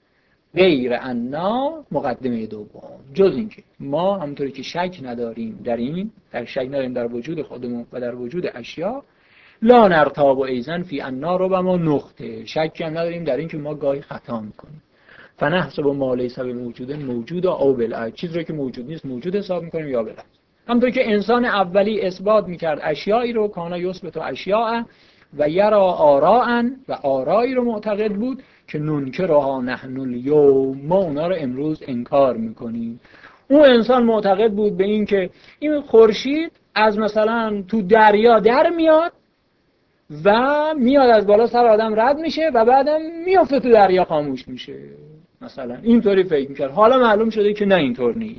غیر انا مقدمه دوم، جز اینکه ما همونطوری که شک نداریم در این در شک نداریم در وجود خودمون و در وجود اشیا، لا نرتاب و ایزن فی انا رو و ما نقطه، شک هم نداریم در این که ما گاهی خطا میکنیم. فنحسب ما لیس بموجود موجود او بالعکس، چیزی رو که موجود نیست موجود حساب میکنیم یا بالعکس. همونطور که انسان اولی اثبات میکرد اشیایی رو، کانا یثبت اشیاء و یرا آراء و آرایی رو معتقد بود که ننکرها نحن الیوم، ما اونا رو امروز انکار میکنیم. اون انسان معتقد بود به این که این خورشید از مثلا تو دریا در میاد و میاد از بالا سر آدم رد میشه و بعدم میافته تو دریا خاموش میشه، مثلا اینطوری فکر میکرد. حالا معلوم شده که نه اینطور نیست.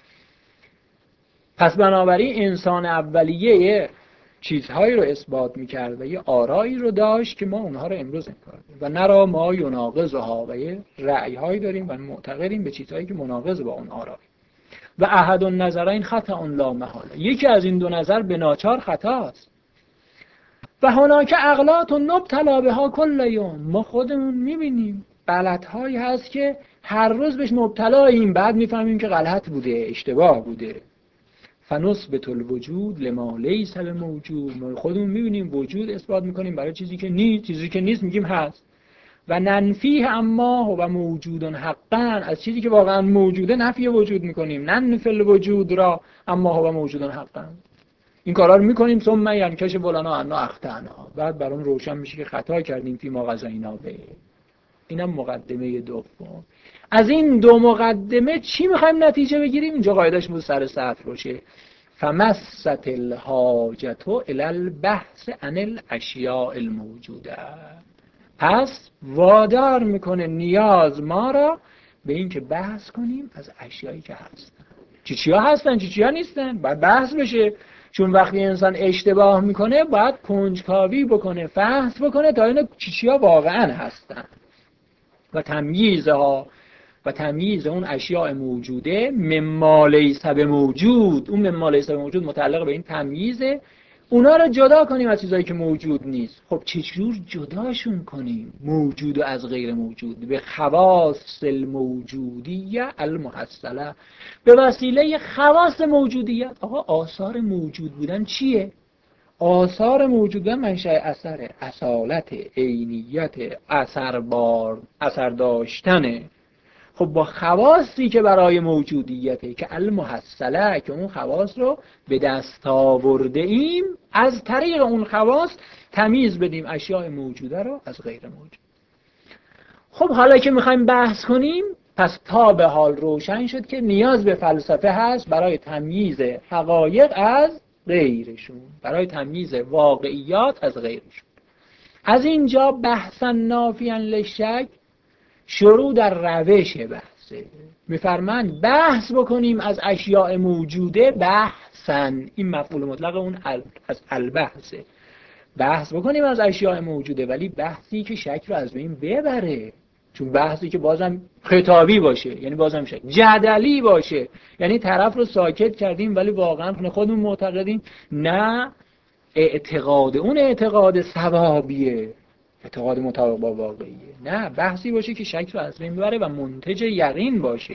پس بنابراین انسان اولیه چیزهایی رو اثبات میکرد و یه آرایی رو داشت که ما اونها رو امروز انکار کنیم و نرا ما یناقضها، و یه رأی‌هایی داریم و معتقدیم به چیزهایی که مناقض با اون آرا. و احد النظرین خطأ لا محاله، یکی از این دو نظر به ناچار خطاست. و هناک اغلاط نبتلا بها کل یوم، ما خودمون میبینیم غلط‌هایی هست که هر روز بهش مبتلاییم، بعد میفهمیم که غلط بوده، اشتباه بوده. فنثبت الوجود لما لیس بموجود، ما خودمون میبینیم وجود اثبات میکنیم برای چیزی که نیست، چیزی که نیست میگیم هست. و ننفیه اما هو موجود حقا، از چیزی که واقعا موجوده نفی وجود میکنیم. ننفی الوجود را اما هو موجود حقا، این کارا رو میکنیم. ثم ینکش بلنا انا اخطانا، بعد برام روشن میشه که خطا کردیم فی ما قضینا به. اینم مقدمه دوم. از این دو مقدمه چی میخوایم نتیجه بگیریم؟ اینجا قاعده‌اش بود سر سطر باشه. فمست الحاجت الی البحث عن الاشیاء الموجوده، پس وادار میکنه نیاز ما را به این که بحث کنیم از اشیایی که هستن. چی چیا هستن چی چیا نیستن، باید بحث بشه. چون وقتی انسان اشتباه میکنه باید کنجکاوی بکنه، فحص بکنه تا این چی چیا واقعا هستن. و تمییزها، و تمییز اون اشیاء موجوده مما لیس بموجود، اون مما لیس بموجود متعلق به این تمییزه، اونا رو جدا کنیم از چیزایی که موجود نیست. خب چجور جداشون کنیم موجود و از غیر موجود؟ به خواص الموجودیه المحصله، به وسیله خواص موجودیت. آقا آثار موجود بودن چیه؟ آثار موجود بودن منشأ اثره، اصالت، عینیت، اثربار، اثر داشتنه. خب با خواصی که برای موجودیته که المحصله، که اون خواص رو به دست آورده ایم، از طریق اون خواص تمیز بدیم اشیاء موجوده رو از غیر موجود. خب حالا که میخوایم بحث کنیم، پس تا به حال روشن شد که نیاز به فلسفه هست برای تمییز حقایق از غیرشون، برای تمییز واقعیات از غیرشون. از اینجا بحثا نافیا للشک شروع در روش بحثه. میفرمند بحث بکنیم از اشیاء موجوده بحثا، این مفعول مطلق اون از البحثه. بحث بکنیم از اشیاء موجوده، ولی بحثی که شک رو از بین ببره. چون بحثی که بازم خطابی باشه یعنی بازم شک، جدلی باشه یعنی طرف رو ساکت کردیم ولی واقعا خودمون معتقدیم نه اعتقاد اون اعتقاد ثوابیه، اعتقاد مطابق با واقعیه. نه، بحثی باشه که شک رو از بین ببره و منتج یقین باشه.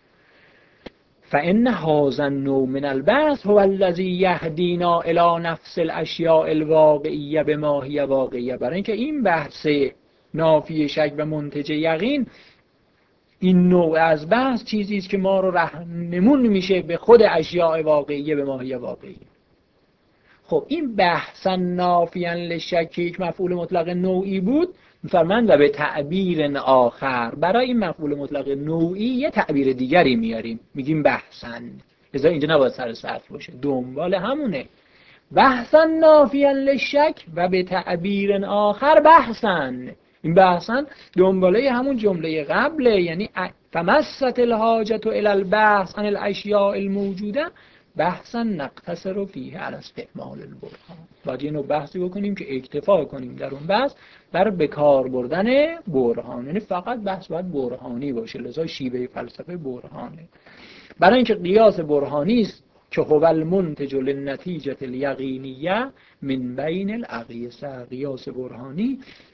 فإن هذا النوع من البحث هو الذي يهدينا إلى نفس الأشياء الواقعية بما هي واقعية. برای اینکه این بحث نافی شک و منتج یقین، این نوع از بحث چیزی است که ما رو راهنمون میشه به خود اشیاء واقعیه به ما هي واقعیه. خب این بحثا نافیا للشک یک مفعول مطلق نوعی بود، میفرمند و به تعبیر آخر برای این مفعول مطلق نوعی یه تعبیر دیگری میاریم، میگیم بحثا. لذا اینجا نباید سر سطر باشه، دنبال همونه. بحثا نافیا للشک و به تعبیر آخر بحثا. این بحثا دنباله همون جمله قبله، یعنی فمست الحاجت الی البحث عن الاشیاء الموجوده بحثا نقتصر فیه علی استعمال البرهان. باید یه نوع بحثی بکنیم که اکتفا کنیم در اون بحث بر بکار بردن برهان، یعنی فقط بحث باید برهانی باشه. لذا شیوه فلسفه برهانه. برای اینکه قیاس برهانی است که هو المنتج للنتیجه الیقینیه من بین الاقیسه. قیاس برهانی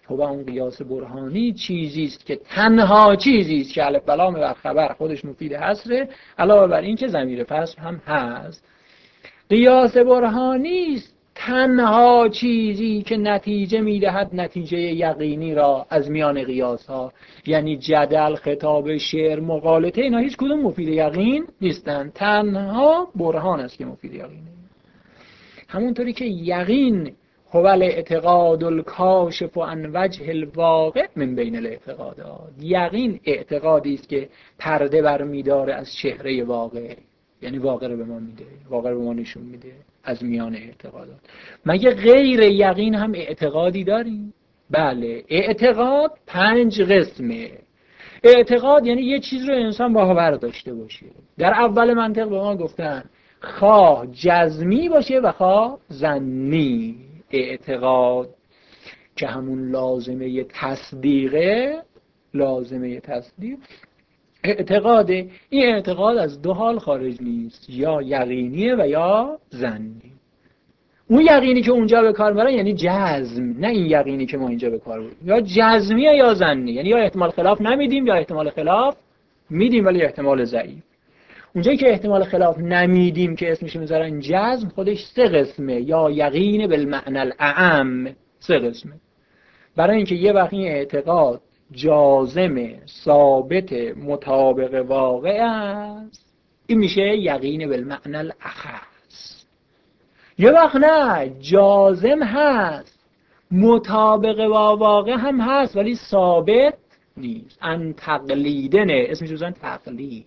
و اون قیاس برهانی چیزی است که تنها چیزی است که الف بلام بر خبر خودش مفید حصره، علاوه بر این که ضمیر فصل هم هست. قیاس برهانی است تنها چیزی که نتیجه میدهد نتیجه یقینی را از میان قیاس ها، یعنی جدل، خطاب، شعر، مقالطه، اینا هیچ کدوم مفید یقین نیستن، تنها برهان است که مفید یقینه. همونطوری که یقین هو الاعتقاد الکاشف عن وجه الواقع من بین الاعتقادات، یقین اعتقادی است که پرده برمی‌داره از چهره واقع، یعنی واقع رو به ما میده، واقع رو به ما نشون میده از میان اعتقادات. مگه غیر یقین هم اعتقادی داریم؟ بله، اعتقاد پنج قسمه. اعتقاد یعنی یه چیز رو انسان باور داشته باشه. در اول منطق به ما گفتن خواه جزمی باشه و خواه ظنی. اعتقاد که همون لازمه تصدیقه، لازمه تصدیق اعتقاده. این اعتقاد از دو حال خارج نیست، یا یقینیه و یا ظنی. اون یقینی که اونجا به کار میبرن یعنی جزم، نه این یقینی که ما اینجا به کار میبریم. یا جزمیه یا ظنی، یعنی یا احتمال خلاف نمیدیم یا احتمال خلاف میدیم ولی احتمال ضعیف. اونجایی که احتمال خلاف نمیدیم که اسمش میذارن جزم، خودش سه قسمه، یا یقین بالمعنی الاعم، سه قسمه. برای اینکه یه وقت این اعتقاد جازم، ثابت، مطابق واقع است، این میشه یقین بالمعنی الاخص. یه وقت نه، جازم هست، مطابق با واقع هم هست ولی ثابت نیست، ان تقلیدنه، اسمش بزن تقلید.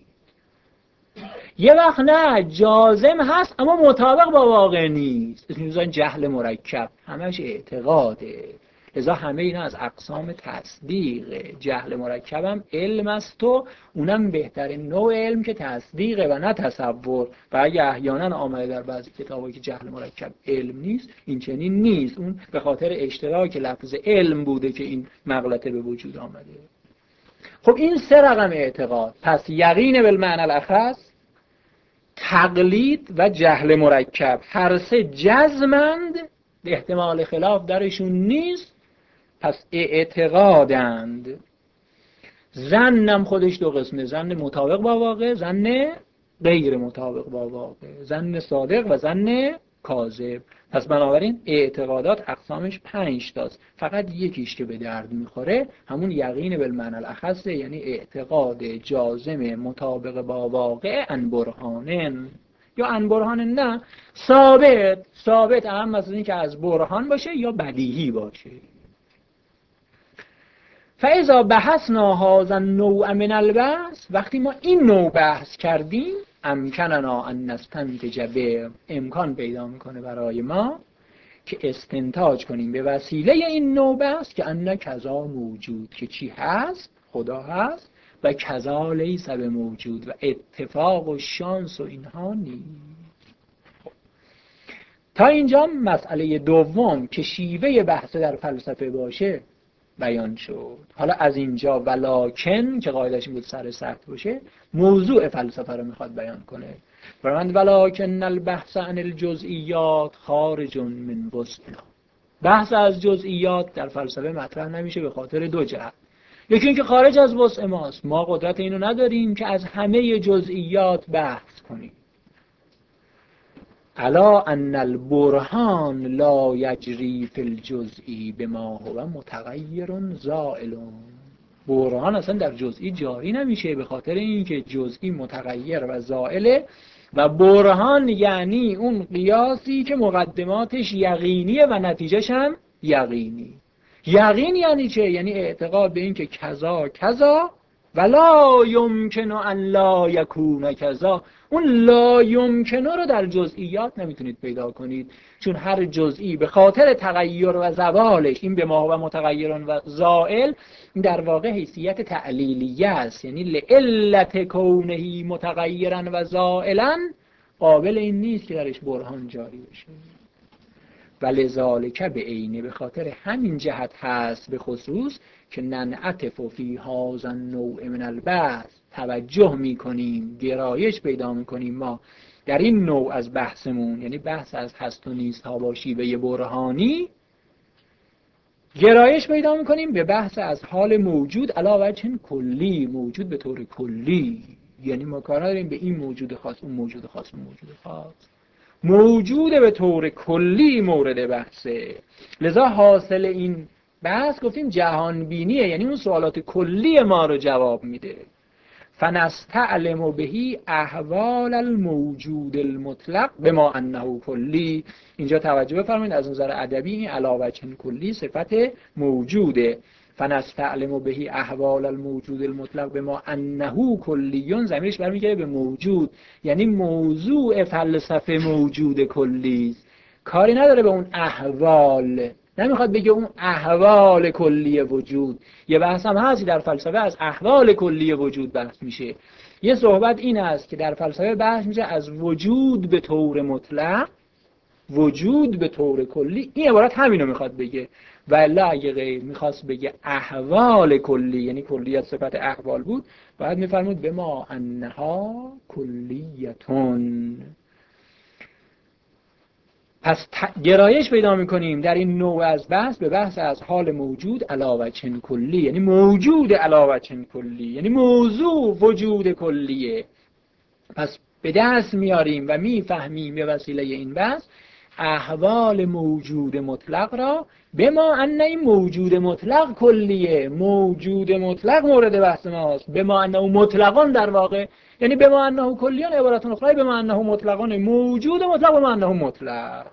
یه وقت نه، جازم هست اما مطابق با واقع نیست، اسمش بزن جهل مرکب، همش اعتقاده. لذا همه اینا از اقسام تصدیقه. جهل مرکب هم علم است و اونم بهترین نوع علم که تصدیقه و نه تصور. و اگه احیانا آمده در بعضی کتابایی که جهل مرکب علم نیست، این چنین نیست، اون به خاطر اشتراک لفظ علم بوده که این مغلطه به وجود آمده. خب این سه رقم اعتقاد، پس یقین بالمعنی الاخص، تقلید و جهل مرکب، هر سه جزمند، احتمال خلاف درشون نیست، پس اعتقادند. ظنم خودش دو قسمه، ظن مطابق با واقع، ظن غیر مطابق با واقع، ظن صادق و ظن کاذب. پس بنابراین اعتقادات اقسامش پنج تاست، فقط یکیش که به درد میخوره همون یقین بالمعنی الاخص، یعنی اعتقاد جازم مطابق با واقع عن برهانن، یا عن برهانن نه، ثابت. ثابت اهم از این که از برهان باشه یا بدیهی باشه. فاذا بحثنا هذا النوع من البحث، وقتی ما این نوع بحث کردیم، امکننا ان نستنتج به، امکان پیدا میکنه برای ما که استنتاج کنیم به وسیله این نوع بحث که ان کذا موجود، که چی هست؟ خدا هست، و کذا لیس به موجود، و اتفاق و شانس و اینها نیست. تا اینجا مسئله دوم که شیوه بحث در فلسفه باشه بیان شد. حالا از اینجا ولکن که قاعدش این بود سر سخت باشه، موضوع فلسفه رو میخواد بیان کنه. فرماند ولکن البحث عن الجزئیات خارج من وسعنا. بحث از جزئیات در فلسفه مطرح نمیشه به خاطر دو جهت. یکی اینکه خارج از وسع ماست، ما قدرت اینو نداریم که از همه جزئیات بحث کنیم. الا ان البرهان لا یجری فی الجزئی بما هو متغیر زائل. برهان اصلا در جزئی جاری نمیشه به خاطر اینکه جزئی متغیر و زائله. و برهان یعنی اون قیاسی که مقدماتش یقینیه و نتیجهش هم یقینی. یقین یعنی چه؟ یعنی اعتقاد به این که کذا کذا ولا یمکن ان لا یکون کذا. اون لا یمکنه رو در جزئیات نمیتونید پیدا کنید، چون هر جزئی به خاطر تغییر و زوالش، این به ما و متغیر و زائل، در واقع حیثیت تعلیلیه است، یعنی لعلت کونه متغیرا و زائلا قابل این نیست که درش برهان جاری بشه. ولذالک به عینه، به خاطر همین جهت هست به خصوص که ننعطف فی هذا النوع من البحث، توجه میکنیم، گرایش پیدا میکنیم ما در این نوع از بحثمون، یعنی بحث از هست و نیست ها با شیوه برهانی، گرایش پیدا میکنیم به بحث از حال موجود علاوه وجه کلی، موجود به طور کلی، یعنی ما کار نداریم به این موجود خاص اون موجود خاص اون موجود خاص، موجود به طور کلی مورد بحثه. لذا حاصل این بحث گفتیم جهان بینیه، یعنی اون سوالات کلی ما رو جواب میده. فنستعلم بهی احوال الموجود المطلق بما انه کلی. اینجا توجه بفرمایید از نظر ادبی این علاوه چن کلی صفت موجوده. فنستعلم بهی احوال الموجود المطلق بما انه کلیون ضمیرش برمیگره به موجود، یعنی موضوع فلسفه موجود کلی است، کاری نداره به اون احوال، نمیخواد بگه اون احوال کلی وجود. یه بحث هم هستی در فلسفه از احوال کلی وجود بحث میشه. یه صحبت این است که در فلسفه بحث میشه از وجود به طور مطلق، وجود به طور کلی. این عبارت همینو میخواد بگه، ولی اگه غیر میخواست بگه احوال کلی، یعنی کلیت صفت احوال بود، باید میفرمود به ما انها کلیتون. پس گرایش پیدا میکنیم در این نوع از بحث به بحث از حال موجود علاوه چن کلی، یعنی موجود علاوه چن کلی، یعنی موضوع وجود کلیه. پس به دست میاریم و میفهمیم به وسیله این بحث احوال موجود مطلق را، به ما ان این موجود مطلق کلیه، موجود مطلق مورد بحث ماست. به ما انه مطلقان در واقع، یعنی به ما انه کلیان عبارت اخرى به ما انه مطلقان، موجود مطلق به ما انه مطلق.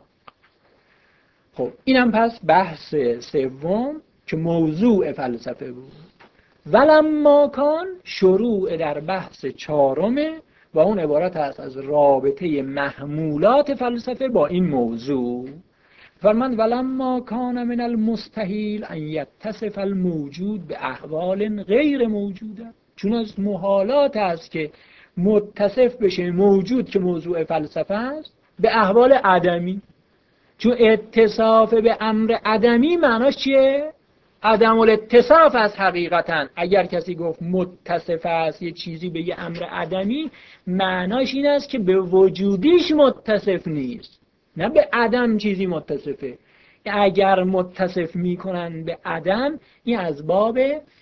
خب اینم پس بحث سوم که موضوع فلسفه بود. ولما کان شروع در بحث چهارمه و اون عبارت است از رابطه محمولات فلسفه با این موضوع. فرمان ولما کان من المستحیل ان یتصف الموجود به احوال غیر موجوده، چون از محالات است که متصف بشه موجود که موضوع فلسفه است به احوال عدمی. چون اتصاف به امر عدمی معناش چیه؟ عدم الاتصاف از حقیقتا. اگر کسی گفت متصف است یه چیزی به یه امر عدمی، معناش این است که به وجودیش متصف نیست، نه به عدم چیزی متصفه. اگر متصف میکنن به عدم، این از باب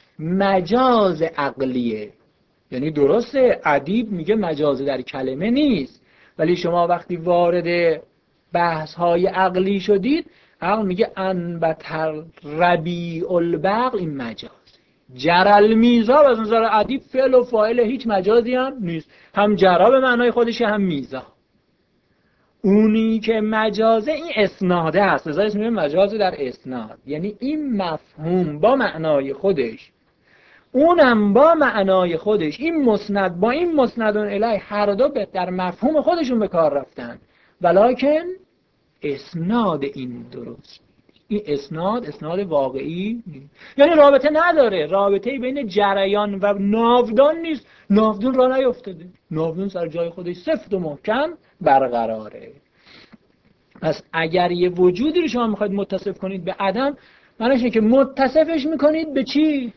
مجاز عقلیه. یعنی درسته ادیب میگه مجاز در کلمه نیست، ولی شما وقتی وارد بحث های عقلی شدید، عقل میگه انبتر ربیع البقل، این مجاز. جرل میزا از نظر ادیب فعل و فاعل، هیچ مجازی هم نیست، هم جرا به معنای خودشه هم میزا. اونی که مجازه این اسناده است، لذا اسم میگه مجاز در اسناد، یعنی این مفهوم با معنای خودش، اونم با معنای خودش، این مسند با این مسندون الیه، هر دو در مفهوم خودشون به کار رفتن، ولکن اسناد این درست، این اسناد اسناد واقعی نیست. یعنی رابطه نداره، رابطه بین جریان و ناودان نیست. ناودان را نیفتاده، ناودان سر جای خودش سفت و محکم برقراره. پس اگر یه وجودی رو شما میخواید متصف کنید به عدم، معنیش اینه که متصفش میکنید به چی؟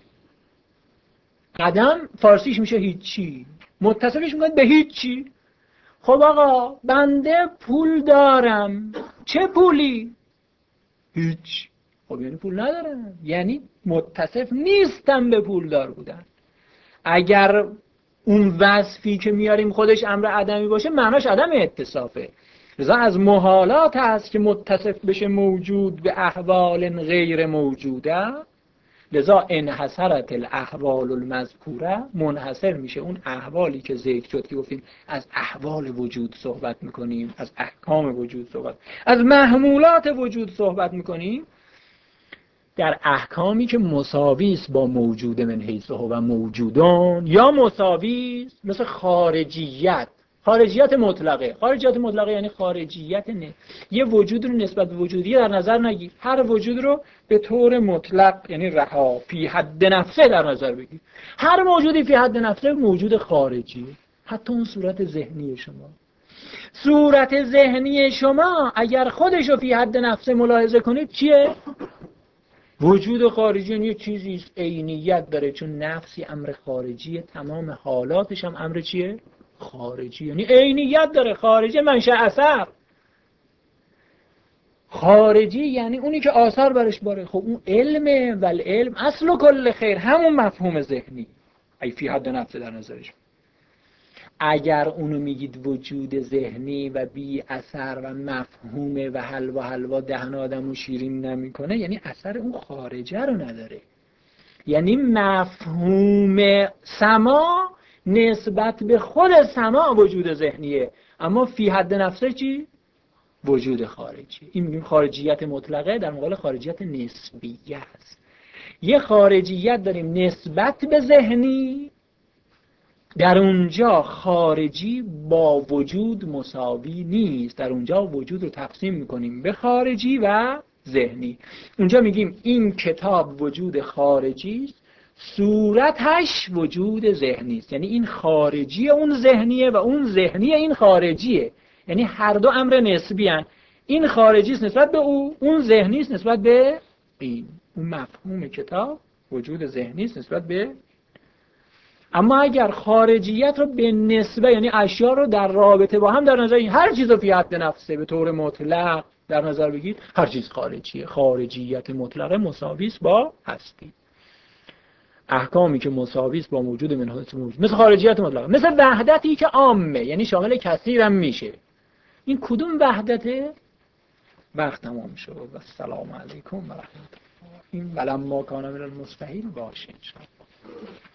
عدم فارسیش میشه هیچی، متصفش میکنید به هیچی. خب آقا بنده پول دارم، چه پولی؟ هیچ. خب یعنی پول ندارم، یعنی متصف نیستم به پول دار بودن. اگر اون وصفی که میاریم خودش امر عدمی باشه، معناش عدم اتصافه. لذا از محالات هست که متصف بشه موجود به احوال غیر موجوده. لذا انحصرت الاحوال المذکوره، منحصر میشه اون احوالی که ذکر شد که گفتیم از احوال وجود صحبت میکنیم، از احکام وجود صحبت، از محمولات وجود صحبت میکنیم، در احکامی که مساوی است با موجود من حیث هو موجودون، یا مساوی است مثل خارجیت، خارجیت مطلقه. خارجیت مطلقه یعنی خارجیت نه. یه وجود رو نسبت به وجودی در نظر نگیر، هر وجود رو به طور مطلق یعنی رها فی حد نفسه در نظر بگیر. هر موجودی فی حد نفسه موجود خارجی، حتی اون صورت ذهنی شما. صورت ذهنی شما اگر خودش رو فی حد نفسه ملاحظه کنید چیه؟ وجود خارجی یعنی چیزی است عینیت داره، چون نفسی امر خارجیه، تمام حالاتش هم امر چیه؟ خارجی، یعنی عینیت داره، خارجی، منشأ اثر. خارجی یعنی اونی که آثار برش باره. خب اون علمه، ولی علم اصل و کل خیر، همون مفهوم ذهنی ای فی حد نفسه در نظرش. اگر اونو میگید وجود ذهنی و بی اثر و مفهومه و حلوا حلوا دهن آدمو شیرین نمیکنه، یعنی اثر اون خارجه رو نداره. یعنی مفهوم سما نسبت به خود سما وجود ذهنیه، اما فی حد نفسه چی؟ وجود خارجی. این میگیم خارجیت مطلقه در مقابل خارجیت نسبیه است. یه خارجیت داریم نسبت به ذهنی، در اونجا خارجی با وجود مساوی نیست، در اونجا وجود رو تقسیم میکنیم به خارجی و ذهنی. اونجا میگیم این کتاب وجود خارجی است، صورتش وجود ذهنی است. یعنی این خارجی اون ذهنیه و اون ذهنی این خارجیه، یعنی هر دو امر نسبی هن. این خارجی است نسبت به او، اون ذهنی است نسبت به این. اون مفهوم کتاب وجود ذهنی است نسبت به. اما اگر خارجیت رو به نسبه، یعنی اشیاء رو در رابطه با هم در نظر، هر چیز رو فی حد نفسه به طور مطلق در نظر بگید، هر چیز خارجیه. خارجیت مطلقه مساوی است با هستی. احکامی که مساوی است با موجود من حیث موجود، مثل خارجیت مطلقه، مثل وحدتی که عامه، یعنی شامل کثیر هم میشه. این کدوم وحدته؟ وقت تمام شد و السلام علیکم و رحمت الله. این ولما کان من المستحیل باشه ان شاء الله.